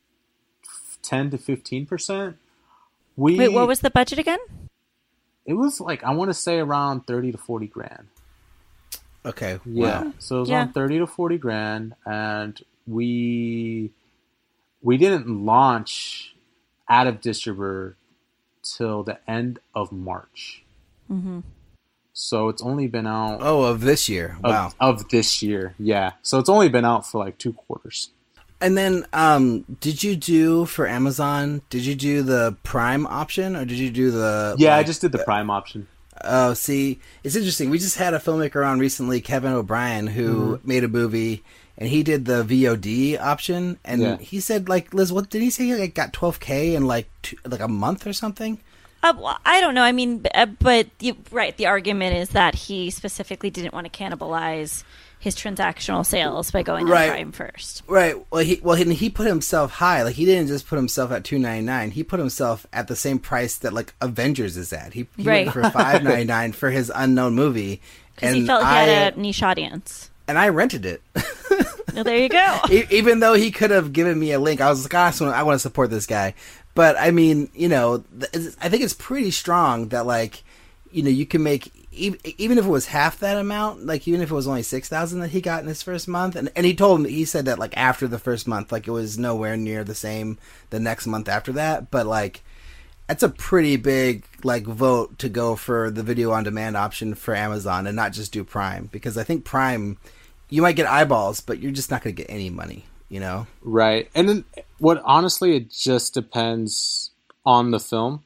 ten to fifteen percent. We Wait, what was the budget again? it was like I want to say around thirty to forty grand. Okay. Yeah. Wow. So it was Yeah. around thirty to forty grand, and we we didn't launch out of distributor till the end of March. Mm-hmm. So it's only been out Oh, of this year. of, Wow. of this year. Yeah. So it's only been out for like two quarters. And then, um, did you do for Amazon? Did you do the Prime option, or did you do the? Yeah, I like, just did the Prime option. Oh, see, it's interesting. We just had a filmmaker on recently, Kevin O'Brien, who Mm-hmm. made a movie, and he did the V O D option, and Yeah. he said, like, Liz, what did he say? He like got twelve K in like two, like a month or something. Uh, well, I don't know. I mean, b- uh, but you, right, the argument is that he specifically didn't want to cannibalize his transactional sales by going Right. on Prime first. Right. Well, he well he, he put himself high. Like he didn't just put himself at two ninety nine. He put himself at the same price that like Avengers is at. He, he Right. went for five ninety nine for his unknown movie, Because he and felt he I had a niche audience. and I rented it. Well, there you go. E- Even though he could have given me a link, I was like, "Ah, I, I want to support this guy." But I mean, you know, th- it's- I think it's pretty strong that like, you know, you can make e- even if it was half that amount, like even if it was only six thousand that he got in his first month, and and he told me he said that like after the first month, like it was nowhere near the same the next month after that, but like. That's a pretty big like vote to go for the video on demand option for Amazon and not just do Prime, because I think Prime you might get eyeballs, but you're just not going to get any money, you know? Right. And then what honestly it just depends on the film.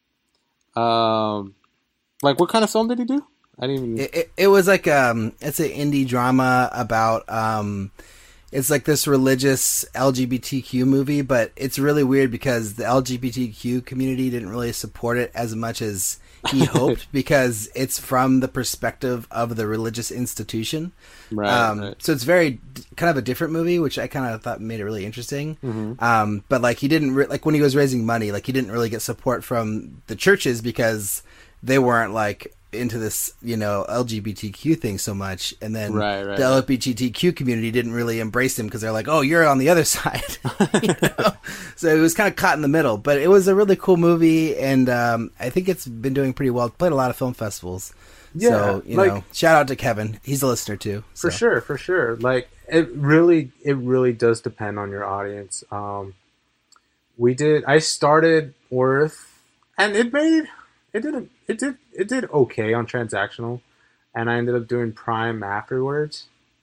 Um like what kind of film did he do? I didn't even It, it, it was like um it's an indie drama about um it's like this religious L G B T Q movie, but it's really weird because the L G B T Q community didn't really support it as much as he hoped, because it's from the perspective of the religious institution. Right, Um, right. So it's very d- kind of a different movie, which I kind of thought made it really interesting. Mm-hmm. Um, but like he didn't re- like when he was raising money, like he didn't really get support from the churches because they weren't like into this, you know, L G B T Q thing so much. And then Right, right, the right. L G B T Q community didn't really embrace him because they're like, oh, you're on the other side. You know? So it was kind of caught in the middle, but it was a really cool movie. And um, I think it's been doing pretty well. Played a lot of film festivals. Yeah, so, you like- know, shout out to Kevin. He's a listener too. For so. sure, for sure. Like it really it really does depend on your audience. Um we did I started Worth and it made it did it did it did okay on transactional, and I ended up doing Prime afterwards.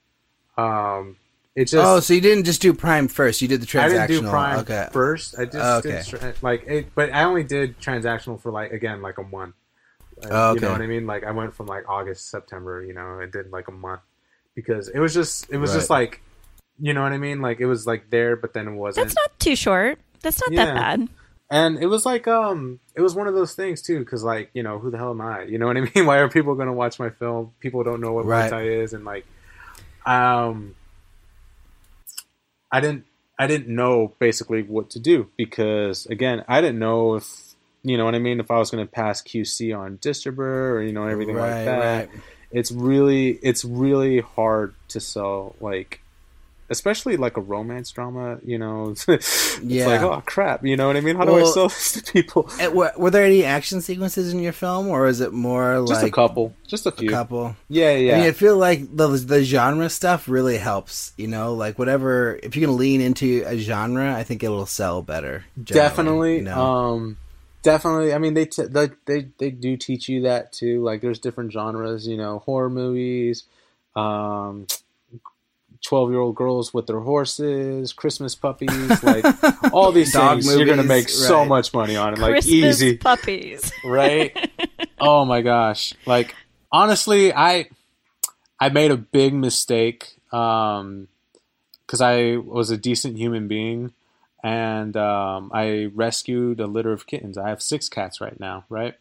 Um it just Oh, so you didn't just do Prime first. You did the transactional. I didn't do Prime okay. first. I just Okay. did tra- like it, but I only did transactional for like again like a month. Uh, Oh, You know okay. what I mean? Like I went from like August, September. You know, I did like a month because it was just it was just Right. like, you know what I mean? Like it was like there, but then it wasn't. That's not too short. That's not Yeah. that bad. And it was like um, it was one of those things too, because like you know who the hell am I? You know what I mean? Why are people going to watch my film? People don't know what Right. Muay Thai is, and like, um, I didn't I didn't know basically what to do because again I didn't know if you know what I mean if I was going to pass Q C on distributor or you know everything Right, like that. right. It's really it's really hard to sell like. Especially like a romance drama, you know, it's Yeah. like, oh crap, you know what I mean? How do I Well, sell this to people? Uh, Were, were there any action sequences in your film, or is it more Just like a couple, just a a few. couple? Yeah, yeah. I mean, I feel like the the genre stuff really helps. You know, like whatever. If you can lean into a genre, I think it'll sell better. generally, Definitely. You know? Um, Definitely. I mean, they, t- they they they do teach you that too. Like, there's different genres. You know, horror movies, um, twelve-year-old girls with their horses, Christmas puppies, like all these Dog things. movies, You're gonna make so right. much money on it. Like Christmas easy, puppies. right? Oh my gosh! Like honestly, I I made a big mistake um, because I was a decent human being. And um, I rescued a litter of kittens. I have six cats right now, right?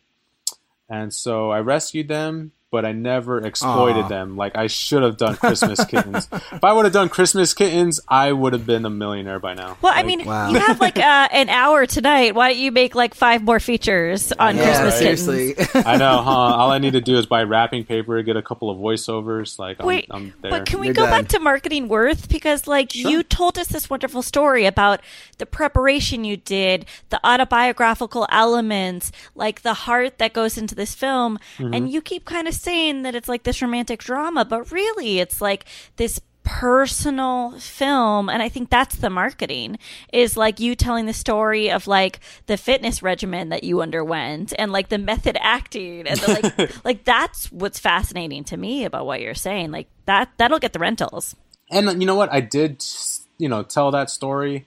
And so I rescued them, but I never exploited Aw. them. Like, I should have done Christmas kittens. If I would have done Christmas kittens, I would have been a millionaire by now. Well, I Like, mean, Wow. you have like uh, an hour tonight. Why don't you make like five more features on know, Christmas right? kittens? seriously. I know, huh? All I need to do is buy wrapping paper, get a couple of voiceovers. Like, I'm, Wait, I'm there. but can we You're go done. back to marketing worth? Because like Sure. you told us this wonderful story about the preparation you did, the autobiographical elements, like the heart that goes into this film. Mm-hmm. And you keep kind of saying that it's like this romantic drama, but really it's like this personal film. And I think that's the marketing, is like you telling the story of like the fitness regimen that you underwent and like the method acting and the, like like that's what's fascinating to me about what you're saying. Like that that'll get the rentals. And you know what? I did, you know, tell that story.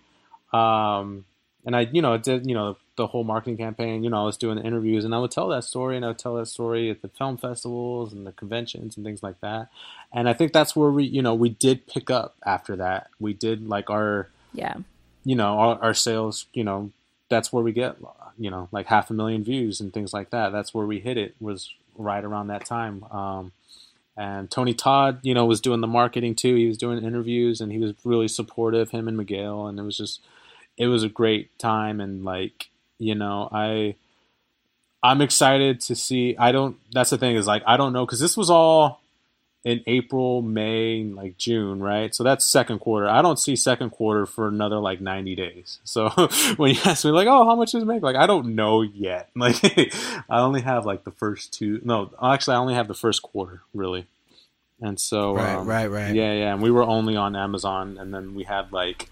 Um, and I, you know, did, you know, the whole marketing campaign, you know, I was doing the interviews and I would tell that story and I would tell that story at the film festivals and the conventions and things like that. And I think that's where we, you know, we did pick up after that. We did like our, Yeah. you know, our, our sales, you know, that's where we get, you know, like half a million views and things like that. That's where we hit it, was right around that time. Um, and Tony Todd, you know, was doing the marketing too. He was doing interviews and he was really supportive, him and Miguel. And it was just, it was a great time. And like, you know, I, I'm excited to see, I don't, that's the thing is like, I don't know. Cause this was all in April, May, like June, right? So that's second quarter. I don't see second quarter for another like ninety days. So when you ask me like, oh, how much does it make? Like, I don't know yet. Like I only have like the first two, no, actually I only have the first quarter really. And so, Right, um, right, right. Yeah, yeah. And we were only on Amazon and then we had like,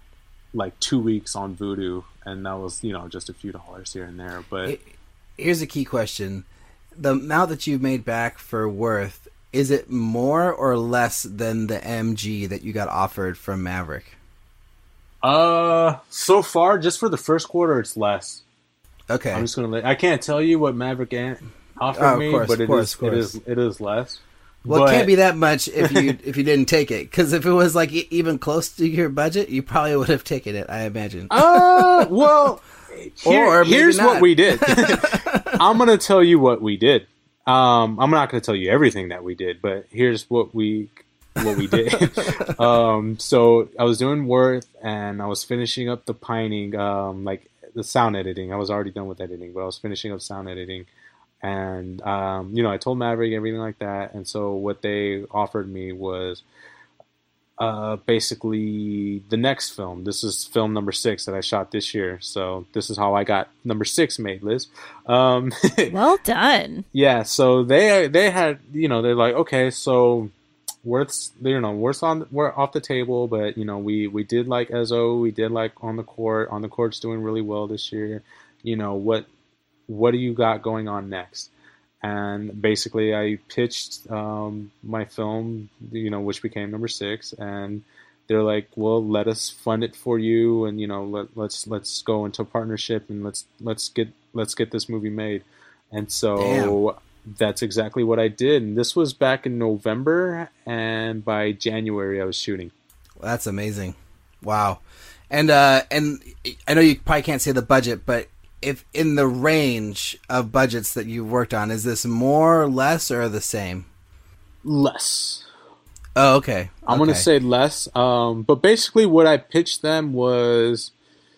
like two weeks on Vudu, and that was, you know, just a few dollars here and there. But Here's a key question. The amount that you've made back for Worth, is it more or less than the M G that you got offered from Maverick? uh, so far, just for the first quarter, it's less. Okay. I'm just gonna let, I can't tell you what Maverick Ant offered Oh, of me, course, but of it course, is of course. it is it is less. Well, But- it can't be that much if you if you didn't take it. Because if it was like e- even close to your budget, you probably would have taken it. I imagine. Uh, well, here- Or maybe here's not. what we did. I'm gonna tell you what we did. Um, I'm not gonna tell you everything that we did, but here's what we what we did. um, so I was doing Worth, and I was finishing up the Pining, um, like the sound editing. I was already done with editing, but I was finishing up sound editing. And, um, you know, I told Maverick everything like that. And so what they offered me was uh, basically the next film. This is film number six that I shot this year. So this is how I got number six made, Liz. Um, Well done. yeah, so they they had, you know, they're like, okay, so Worth's, you know, Worth's on, we're off the table, but, you know, we, we did like Ezo, we did like On the Court. On the Court's doing really well this year. You know, what what do you got going on next? And basically I pitched um, my film, you know, which became number six, and they're like, well, let us fund it for you, and, you know, let, let's let's go into a partnership, and let's let's get let's get this movie made. And so Damn. that's exactly what I did. And this was back in November, and by January I was shooting. That's amazing. Wow. And uh, and I know you probably can't say the budget, but if in the range of budgets that you've worked on, is this more or less or the same? Less. Oh, okay. I'm going to Okay. say less. Um, but basically what I pitched them was,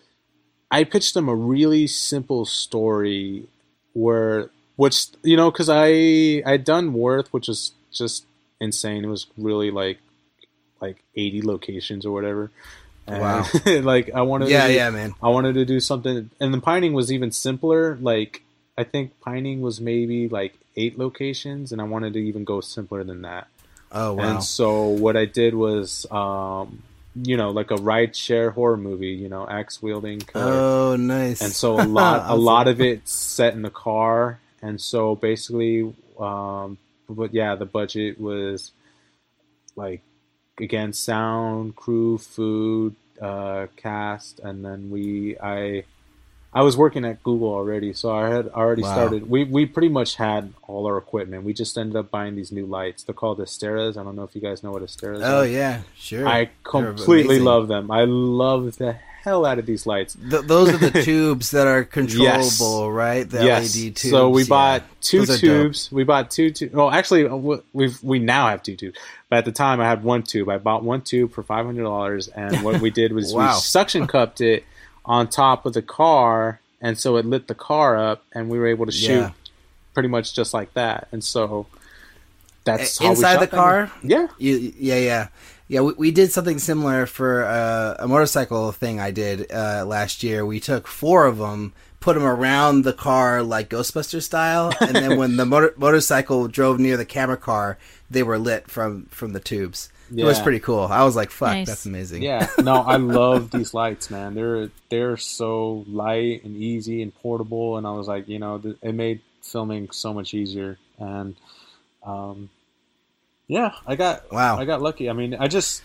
I pitched them a really simple story where, which, you know, cause I, I'd done Worth, which was just insane. It was really like, like eighty locations or whatever. And Wow. like I wanted Yeah, to do, yeah, man. I wanted to do something, and the Pining was even simpler. Like, I think Pining was maybe like eight locations, and I wanted to even go simpler than that. Oh, wow. And so what I did was, um, you know, like a ride share horror movie, you know, axe wielding killer. Oh, nice. And so a lot, Awesome. a lot of it's set in the car. And so basically, um, but yeah, the budget was like, again, sound, crew, food, uh, cast. And then we, I, I was working at Google already, so I had already Wow. started. We we pretty much had all our equipment. We just ended up buying these new lights. They're called Asteras. I don't know if you guys know what Asteras Oh are. yeah, sure. I They're completely amazing. love them. I love the hell out of these lights. Th- those are the tubes that are controllable, Yes. right? The yes. L E D tubes. So we yeah. bought two Those are dope. tubes. We bought two tubes. Well, actually, uh, we've we now have two tubes. But at the time, I had one tube. I bought one tube for five hundred dollars, and what we did was Wow. we suction cupped it on top of the car. And so it lit the car up, and we were able to shoot Yeah. pretty much just like that. And so that's Uh, how we inside shot the that car? movie. Yeah, You, yeah, yeah, yeah. We, we did something similar for uh, a motorcycle thing I did uh, last year. We took four of them, put them around the car like Ghostbuster style, and then when the motor- motorcycle drove near the camera car, they were lit from from the tubes. It was Yeah. pretty cool. I was like, "Fuck, Nice. that's amazing." yeah. No, I love these lights, man. They're they're so light and easy and portable. And I was like, you know, th- it made filming so much easier. And um, yeah, I got Wow. I got lucky. I mean, I just,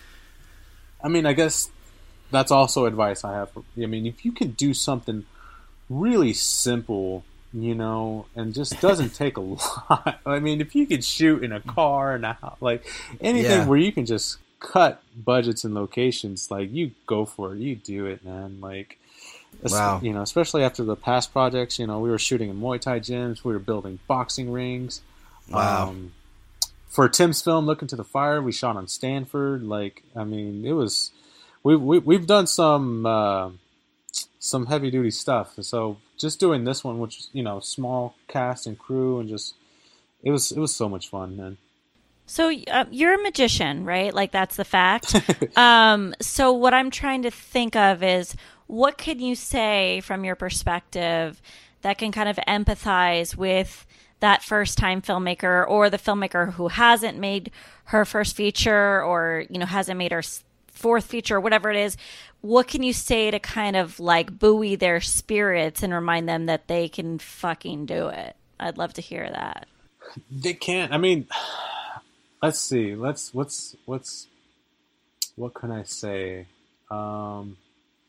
I mean, I guess that's also advice I have. For, I mean, if you can do something really simple, you know, and just doesn't take a lot. I mean, if you could shoot in a car and a house, like anything Yeah. where you can just cut budgets and locations, like you go for it, you do it, man. Like, es- Wow. you know, especially after the past projects, you know, we were shooting in Muay Thai gyms, we were building boxing rings. Wow. Um, for Tim's film, Look Into the Fire, we shot on Stanford. Like, I mean, it was, we, we, we've done some, uh, some heavy duty stuff. So just doing this one, which, you know, small cast and crew, and just, it was, it was so much fun, man. So uh, you're a magician, right? Like that's the fact. um, so what I'm trying to think of is what can you say from your perspective that can kind of empathize with that first time filmmaker or the filmmaker who hasn't made her first feature or, you know, hasn't made her s- fourth feature or whatever it is. What can you say to kind of like buoy their spirits and remind them that they can fucking do it? I'd love to hear that. They can't, I mean, let's see, let's, what's, what's, what can I say? Um,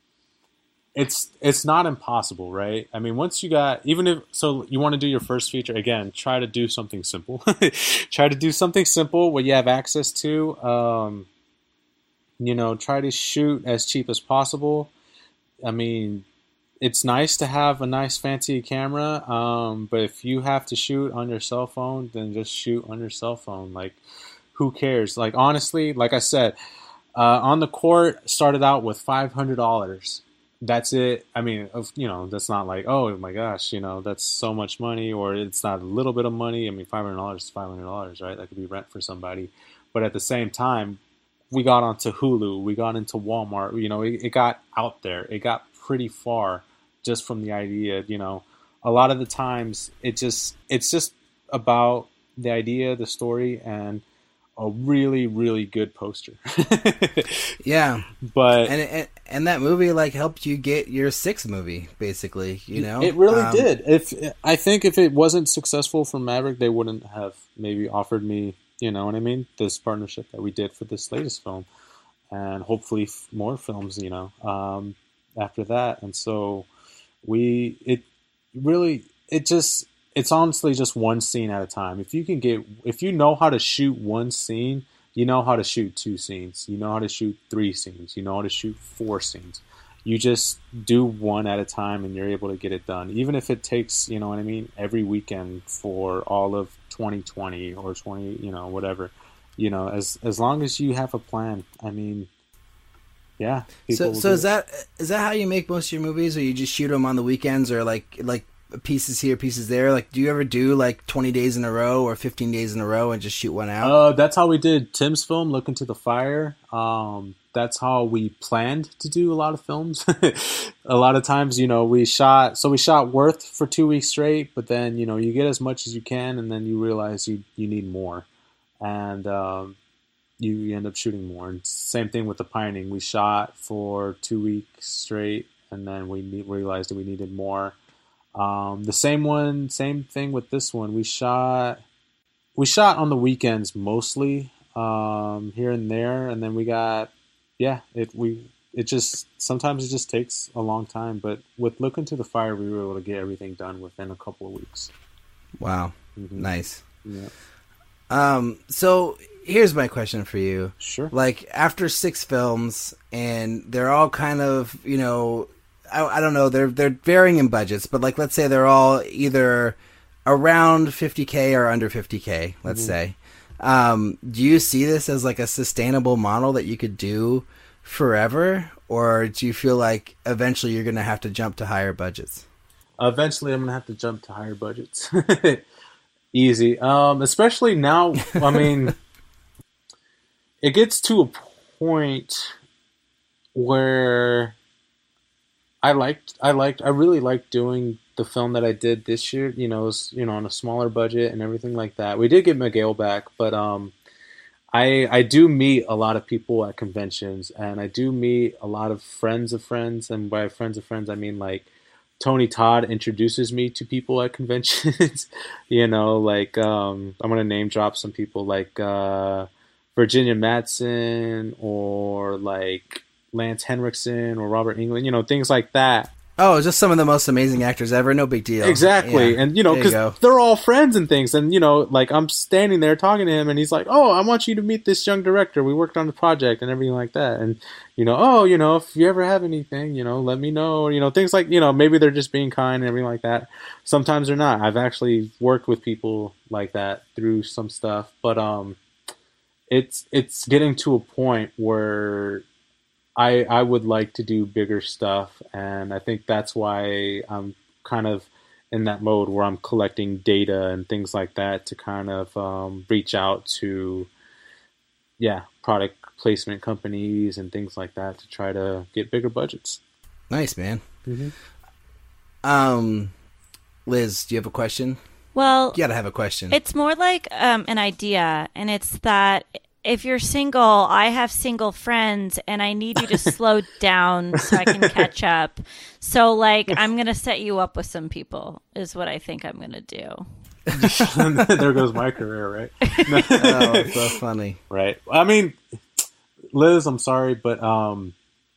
it's, it's not impossible, right? I mean, once you got, even if, so you want to do your first feature, again, try to do something simple. Try to do something simple, what you have access to. Um, you know, try to shoot as cheap as possible. I mean, it's nice to have a nice fancy camera, um, but if you have to shoot on your cell phone, then just shoot on your cell phone. Like, who cares? Like, honestly, like I said, uh, On the Court started out with five hundred dollars. That's it. I mean, of- you know, that's not like, oh my gosh, you know, that's so much money, or it's not a little bit of money. I mean, five hundred dollars is five hundred dollars, right? That could be rent for somebody. But at the same time, we got onto Hulu, we got into Walmart, you know, it, it got out there. It got pretty far just from the idea, you know. A lot of the times it just it's just about the idea, the story, and a really, really good poster. Yeah. But And, and and that movie like helped you get your sixth movie, basically. You know, it really Um, did. If I think if it wasn't successful for Maverick, they wouldn't have maybe offered me, you know what I mean, this partnership that we did for this latest film, and hopefully f- more films, you know, um, after that. And so we, it really, it just, it's honestly just one scene at a time. If you can get, if you know how to shoot one scene, you know how to shoot two scenes. You know how to shoot three scenes. You know how to shoot four scenes. You just do one at a time and you're able to get it done. Even if it takes, you know what I mean, every weekend for all of twenty twenty or twenty, you know, whatever, you know, as, as long as you have a plan, I mean, yeah. people So will so do is it. that is that how you make most of your movies, or you just shoot them on the weekends, or like like pieces here, pieces there? Like, do you ever do like twenty days in a row or fifteen days in a row and just shoot one out? Uh, that's how we did Tim's film, Look Into the Fire. Um, that's how we planned to do a lot of films. A lot of times, you know, we shot, so we shot Worth for two weeks straight, but then, you know, you get as much as you can and then you realize you, you need more. And, um, you end up shooting more. And same thing with The Pining. We shot for two weeks straight, and then we need, realized that we needed more. Um, the same one, same thing with this one. We shot, we shot on the weekends mostly, um, here and there, and then we got, yeah, it we it just sometimes it just takes a long time. But with Look Into the Fire, we were able to get everything done within a couple of weeks. Wow, Mm-hmm. nice. Yeah. Um, so here's my question for you. Sure. Like, after six films, and they're all kind of, you know, I, I don't know, they're they're varying in budgets, but like, let's say they're all either around fifty K or under fifty K, let's mm-hmm. say. Um, do you see this as like a sustainable model that you could do forever, or do you feel like eventually you're going to have to jump to higher budgets? Eventually, I'm going to have to jump to higher budgets. Easy. Um, especially now, I mean, it gets to a point where I liked, I liked, I really liked doing the film that I did this year, you know, it was, you know, on a smaller budget and everything like that. We did get Miguel back, but um, I I do meet a lot of people at conventions, and I do meet a lot of friends of friends, and by friends of friends, I mean like Tony Todd introduces me to people at conventions. You know, like um, I'm gonna name drop some people like uh, Virginia Madsen or like Lance Henriksen or Robert Englund, you know, things like that. Oh, just some of the most amazing actors ever. No big deal. Exactly. Yeah. And, you know, because they're all friends and things. And, you know, like I'm standing there talking to him and he's like, oh, I want you to meet this young director. We worked on the project and everything like that. And, you know, oh, you know, if you ever have anything, you know, let me know. Or, you know, things like, you know, maybe they're just being kind and everything like that. Sometimes they're not. I've actually worked with people like that through some stuff. But um, it's it's getting to a point where I, I would like to do bigger stuff, and I think that's why I'm kind of in that mode where I'm collecting data and things like that to kind of um, reach out to, yeah, product placement companies and things like that to try to get bigger budgets. Nice, man. Mm-hmm. Um, Liz, do you have a question? Well, you gotta have a question. It's more like um, an idea, and it's that if you're single, I have single friends, and I need you to slow down so I can catch up. So, like, I'm going to set you up with some people is what I think I'm going to do. There goes my career, right? Oh, so funny. Right. I mean, Liz, I'm sorry, but um,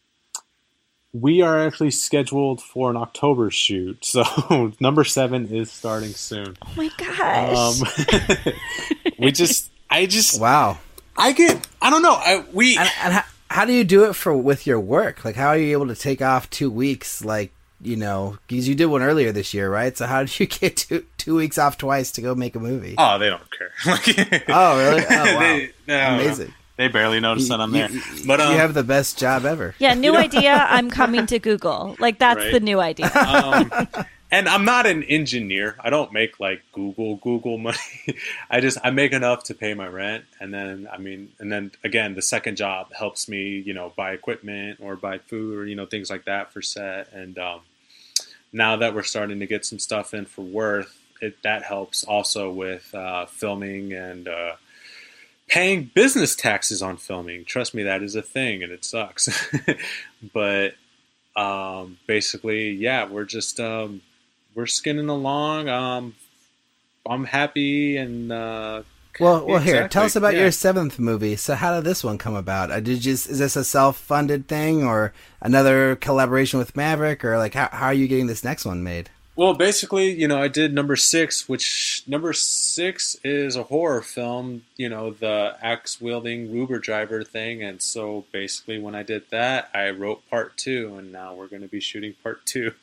we are actually scheduled for an October shoot. So, number seven is starting soon. Oh, my gosh. Um, we just, I just... Wow. I get, I don't know, I, we... And, and how, how do you do it for with your work? Like, how are you able to take off two weeks, like, you know, because you did one earlier this year, right? So how did you get two, two weeks off twice to go make a movie? Oh, they don't care. Oh, really? Oh, wow. They, no, amazing. They barely notice you, that I'm there. You, but um, you have the best job ever. Yeah, new you know? idea, I'm coming to Google. Like, that's right? The new idea. Um, and I'm not an engineer. I don't make, like, Google, Google money. I just, I make enough to pay my rent. And then, I mean, and then, again, the second job helps me, you know, buy equipment or buy food or, you know, things like that for set. And um, now that we're starting to get some stuff in for Worth, it, that helps also with uh, filming and uh, paying business taxes on filming. Trust me, that is a thing, and it sucks. But um, basically, yeah, we're just... Um, We're skinning along. Um, I'm happy and uh, well. Well, exactly. Here, tell us about yeah. your seventh movie. So, how did this one come about? Uh, did you? Is this a self-funded thing or another collaboration with Maverick, or like how how are you getting this next one made? Well, basically, you know, I did number six, which number six is a horror film. You know, the axe-wielding Uber driver thing, and so basically, when I did that, I wrote part two, and now we're going to be shooting part two.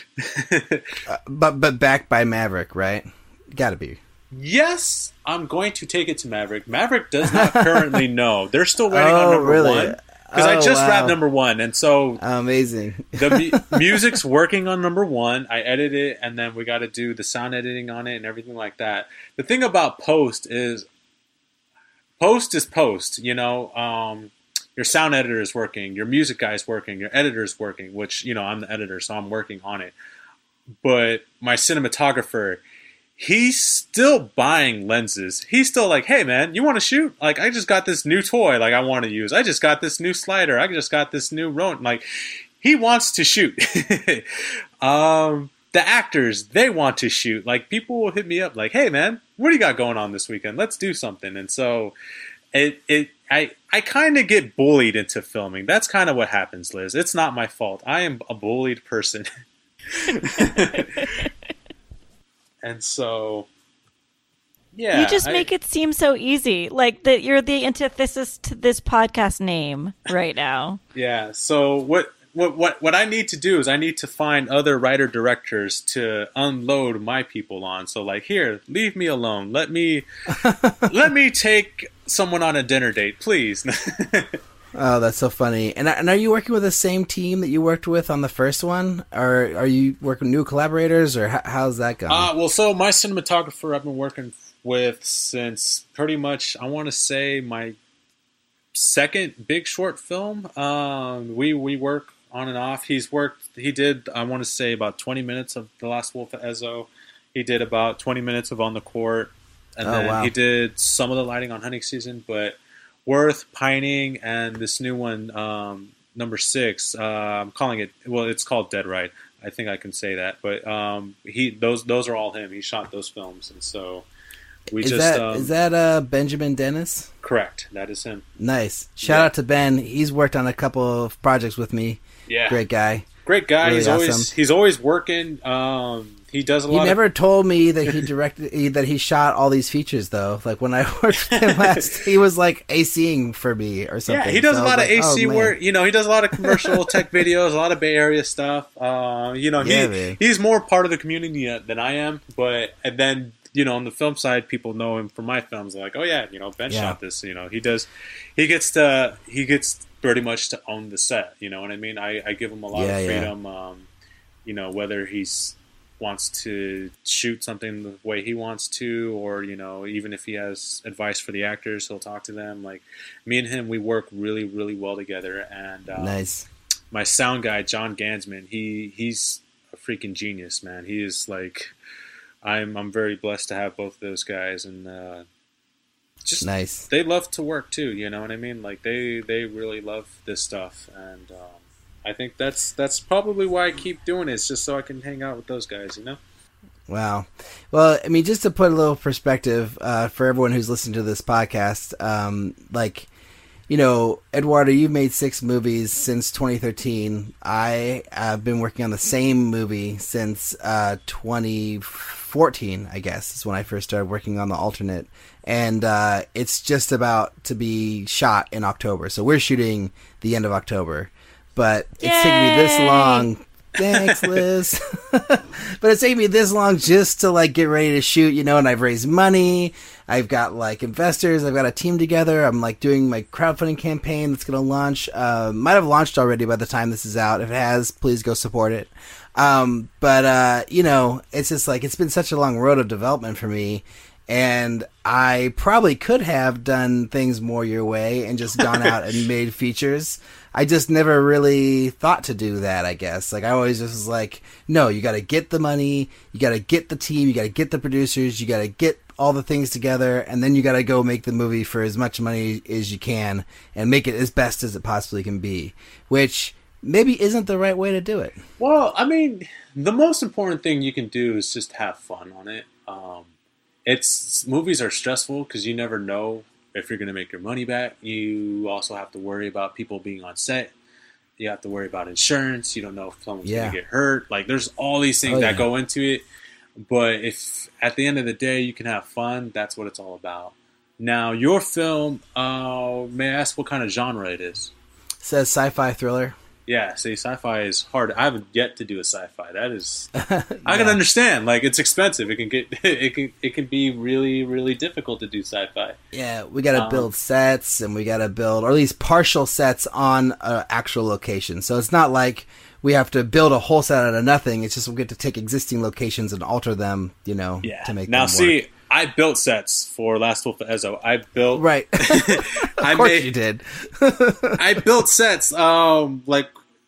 uh, but but backed by Maverick, right? Got to be. Yes, I'm going to take it to Maverick. Maverick does not currently know. They're still waiting oh, on number really? one. Because oh, I just wow. wrapped number one, and so amazing. the mu- music's working on number one. I edit it, and then we got to do the sound editing on it and everything like that. The thing about post is, post is post. You know, um, your sound editor is working, your music guy is working, your editor is working. Which, you know, I'm the editor, so I'm working on it. But my cinematographer, he's still buying lenses. He's still like, hey man, you want to shoot? Like, I just got this new toy like I want to use. I just got this new slider. I just got this new Ronin. Like, he wants to shoot. um, the actors, they want to shoot. Like, people will hit me up like, hey man, what do you got going on this weekend? Let's do something. And so it it I I kind of get bullied into filming. That's kind of what happens, Liz. It's not my fault. I am a bullied person. And so, yeah. You just I, make it seem so easy. Like that you're the antithesis to this podcast name right now. Yeah. So what, what, what, what I need to do is I need to find other writer directors to unload my people on. So like, here, leave me alone. Let me, let me take someone on a dinner date, please. Oh, that's so funny. And, and are you working with the same team that you worked with on the first one? Or are you working with new collaborators, or how, how's that going? Uh, well, so my cinematographer I've been working with since pretty much, I want to say, my second big short film. Um, we, we work on and off. He's worked, he did, I want to say, about twenty minutes of The Last Wolf at Ezo. He did about twenty minutes of On the Court. And oh, then wow. he did some of the lighting on Hunting Season, but Worth, Pining, and this new one, um, number six. Uh, I'm calling it. Well, it's called Dead Right. I think I can say that. But um, he those those are all him. He shot those films, and so we is just that um, is that uh, Benjamin Dennis? Correct. That is him. Nice. Shout Yeah. out to Ben. He's worked on a couple of projects with me. Yeah, Great guy. Great guy. Really he's always awesome. he's always working. Um, he does a He lot. never of, told me that he directed he- that he shot all these features though. Like when I worked with him last, he was like ACing for me or something. Yeah, he does So a I was lot of like, A C oh, man. work. You know, he does a lot of commercial tech videos, a lot of Bay Area stuff. Uh, you know, he Yeah, man. he's more part of the community than I am. But and then you know, on the film side, people know him from my films. They're like, oh yeah, you know, Ben Yeah. shot this. You know, he does. He gets to he gets pretty much to own the set. You know what I mean? I, I give him a lot Yeah, of yeah. freedom. Um, you know, whether he's wants to shoot something the way he wants to, or you know, even if he has advice for the actors, he'll talk to them. Like me and him, we work really, really well together. And um, Nice. my sound guy, John Gansman, he he's a freaking genius, man. He is like, I'm I'm very blessed to have both of those guys, and uh, just Nice. they love to work too. You know what I mean? Like they they really love this stuff, and um, I think that's that's probably why I keep doing it. It's just so I can hang out with those guys, you know. Wow. Well, I mean, just to put a little perspective uh, for everyone who's listening to this podcast, um, like, you know, Eduardo, you've made six movies since twenty thirteen. I have been working on the same movie since uh, twenty fourteen, I guess, is when I first started working on the alternate. And uh, it's just about to be shot in October. So we're shooting the end of October. But it's taken me this Yay! long. Thanks, Liz. But it's taken me this long just to like get ready to shoot, you know, and I've raised money. I've got like investors. I've got a team together. I'm like doing my crowdfunding campaign that's going to launch. Uh, might have launched already by the time this is out. If it has, please go support it. Um, but, uh, you know, it's just like, it's been such a long road of development for me. And I probably could have done things more your way and just gone out and made features. I just never really thought to do that, I guess. Like, I always just was like, no, you got to get the money, you got to get the team, you got to get the producers, you got to get all the things together, and then you got to go make the movie for as much money as you can and make it as best as it possibly can be, which maybe isn't the right way to do it. Well, I mean, the most important thing you can do is just have fun on it. Um, it's movies are stressful because you never know if you're going to make your money back. You also have to worry about people being on set. You have to worry about insurance. You don't know if someone's Yeah. going to get hurt. Like, there's all these things Oh, that yeah. go into it. But if at the end of the day you can have fun, that's what it's all about. Now, your film, uh, may I ask what kind of genre it is? It says sci-fi thriller. Yeah, see, sci-fi is hard. I haven't yet to do a sci-fi. That is, I can understand. Like, it's expensive. It can get, it can, it can be really, really difficult to do sci-fi. Yeah, we got to Um, build sets, and we got to build, or at least partial sets on an actual location. So it's not like we have to build a whole set out of nothing. It's just we get to take existing locations and alter them, you know, Yeah. to make now, them see, work. I built sets for Last Wolf of Ezo. I built, Right. I Of course made, you did. I built sets. Um, like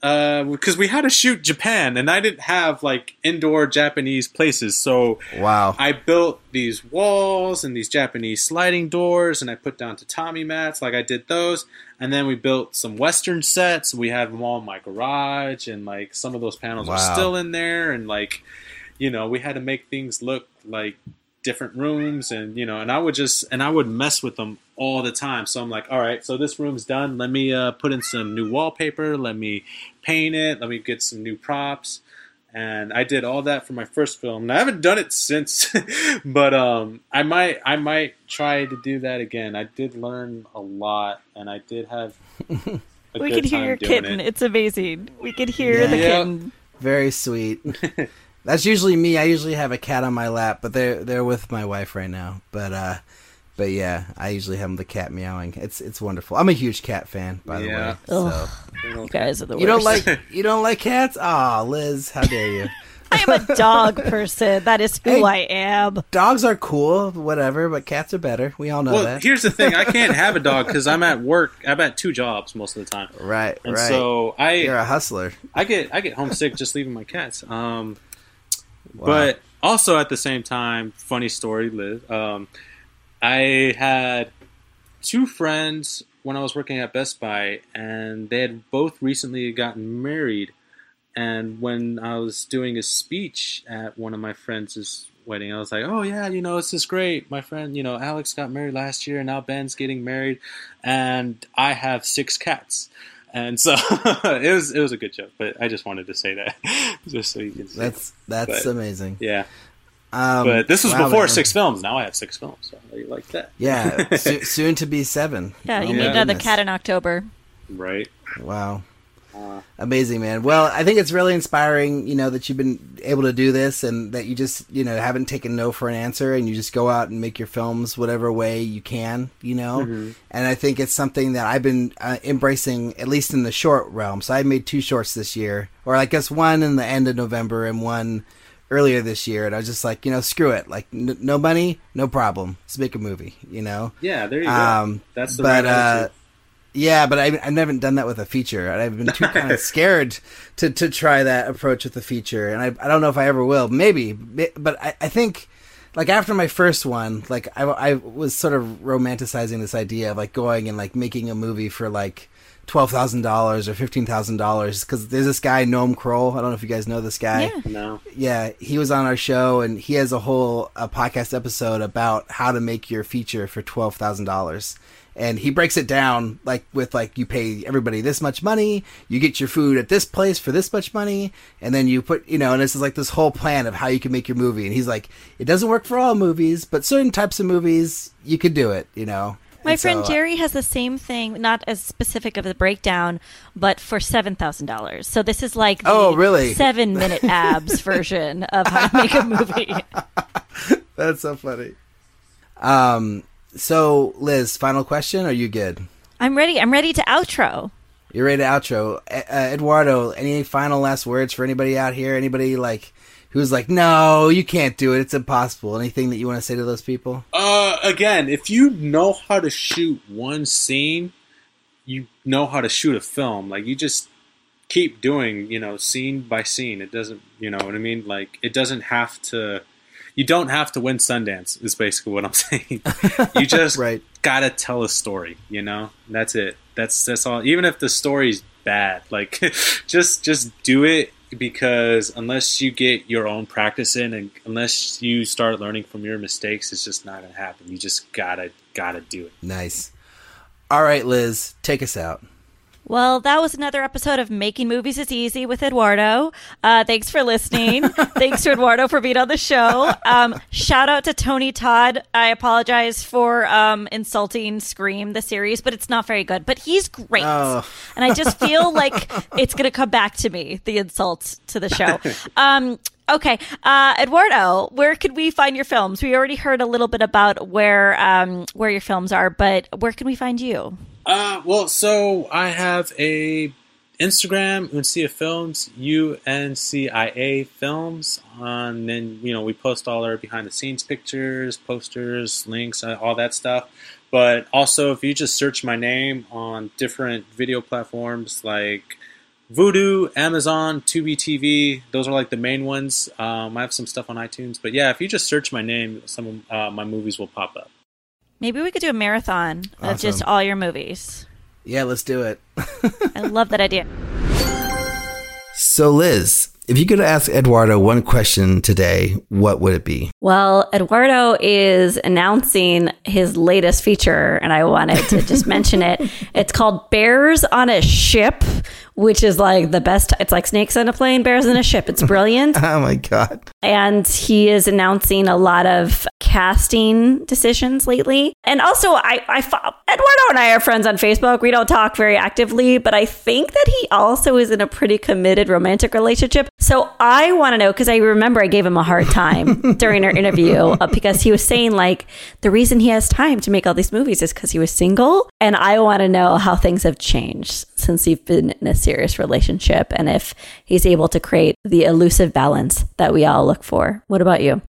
uh, because we had to shoot Japan, and I didn't have like indoor Japanese places, so Wow. I built these walls and these Japanese sliding doors, and I put down tatami mats, like I did those, and then we built some Western sets. We had them all in my garage, and like some of those panels Wow. are still in there, and like, you know, we had to make things look like different rooms, and you know, and I would just and I would mess with them all the time. So I'm like, all right, so this room's done. Let me uh, put in some new wallpaper. Let me paint it. Let me get some new props. And I did all that for my first film. And I haven't done it since, but um, I might I might try to do that again. I did learn a lot, and I did have a We good can hear time your doing kitten. it. It's amazing. We can hear Yeah. the Yeah. kitten. Very sweet. That's usually me. I usually have a cat on my lap, but they're they're with my wife right now. But uh, but yeah, I usually have the cat meowing. It's it's wonderful. I'm a huge cat fan, by the Yeah. way. So. Ugh. You guys are the worst. You don't like you don't like cats? Aw, Liz, how dare you? I am a dog person. That is who Hey. I am. Dogs are cool, whatever, but cats are better. We all know Well, that. here's the thing. I can't have a dog because I'm at work. I'm at two jobs most of the time. Right, And right. so I You're a hustler. I get I get homesick just leaving my cats. Um, Wow. But also at the same time, funny story, Liz. Um, I had two friends when I was working at Best Buy, and they had both recently gotten married. And when I was doing a speech at one of my friends' wedding, I was like, "Oh yeah, you know, this is great. My friend, you know, Alex got married last year, and now Ben's getting married, and I have six cats." And so it was it was a good joke, but I just wanted to say that just so you can see. That's that's But- amazing. Yeah, Um, but this was wow, before man. six films. Now I have six films. So how do you like that? Yeah, so, soon to be seven. Yeah, Oh you my need another goodness. cat in October. Right. Wow. Uh, Amazing, man. Well, I think it's really inspiring, you know, that you've been able to do this and that you just, you know, haven't taken no for an answer and you just go out and make your films whatever way you can, you know. Mm-hmm. And I think it's something that I've been uh, embracing, at least in the short realm. So I made two shorts this year, or I guess one in the end of November and one earlier this year. And I was just like, you know, screw it. Like, n- no money, no problem. Let's make a movie, you know. yeah, there you go. Um, That's the but right uh, attitude. yeah, but I I never done that with a feature. I've been too kind of scared to, to try that approach with the feature, and I I don't know if I ever will. Maybe, but I, I think like after my first one, like I I was sort of romanticizing this idea of like going and like making a movie for like twelve thousand dollars or fifteen thousand dollars because there's this guy Noam Kroll. I don't know if you guys know this guy. Yeah. No. Yeah, he was on our show, and he has a whole a podcast episode about how to make your feature for twelve thousand dollars. And he breaks it down like with like you pay everybody this much money, you get your food at this place for this much money, and then you put you know, and this is like this whole plan of how you can make your movie. And he's like, it doesn't work for all movies, but certain types of movies you could do it, you know. My And friend so, Jerry has the same thing, not as specific of a breakdown, but for seven thousand dollars. So this is like the Oh, really? seven minute abs version of how to make a movie. That's so funny. Um. So, Liz, final question. Are you good? I'm ready. I'm ready to outro. You're ready to outro. Uh, Eduardo, any final last words for anybody out here? Anybody like who's like, no, you can't do it. It's impossible. Anything that you want to say to those people? Uh, again, if you know how to shoot one scene, you know how to shoot a film. Like, you just keep doing, you know, scene by scene. It doesn't, you know what I mean? Like, it doesn't have to, you don't have to win Sundance, is basically what I'm saying. You just Right. gotta tell a story, you know? That's it. That's, that's all. Even if the story's bad, like, just, just do it. Because unless you get your own practice in, and unless you start learning from your mistakes, it's just not gonna happen. You just gotta gotta do it. Nice. All right, Liz, take us out. Well, that was another episode of Making Movies is Easy with Eduardo. Uh, thanks for listening. Thanks to Eduardo for being on the show. Um, shout out to Tony Todd. I apologize for um, insulting Scream, the series, but it's not very good. But he's great. Oh. And I just feel like it's going to come back to me, the insults to the show. Um, okay. Uh, Eduardo, where could we find your films? We already heard a little bit about where um, where your films are, but where can we find you? Uh, well, so I have a Instagram, Uncia Films, U N C I A Films, and then you know we post all our behind the scenes pictures, posters, links, uh, all that stuff. But also, if you just search my name on different video platforms like Vudu, Amazon, Tubi T V. Those are like the main ones. Um, I have some stuff on iTunes. But yeah, if you just search my name, some of uh, my movies will pop up. Maybe we could do a marathon Awesome. of just all your movies. Yeah, let's do it. I love that idea. So, Liz, if you could ask Eduardo one question today, what would it be? Well, Eduardo is announcing his latest feature, and I wanted to just mention it. It's called Bears on a Ship, which is like the best. It's like snakes on a plane, bears in a ship. It's brilliant. Oh, my God. And he is announcing a lot of casting decisions lately. And also, I, I Eduardo and I are friends on Facebook. We don't talk very actively, but I think that he also is in a pretty committed romantic relationship. So I want to know, because I remember I gave him a hard time during our interview uh, because he was saying like the reason he has time to make all these movies is because he was single. And I want to know how things have changed since he's been in a serious relationship and if he's able to create the elusive balance that we all look for. What about you?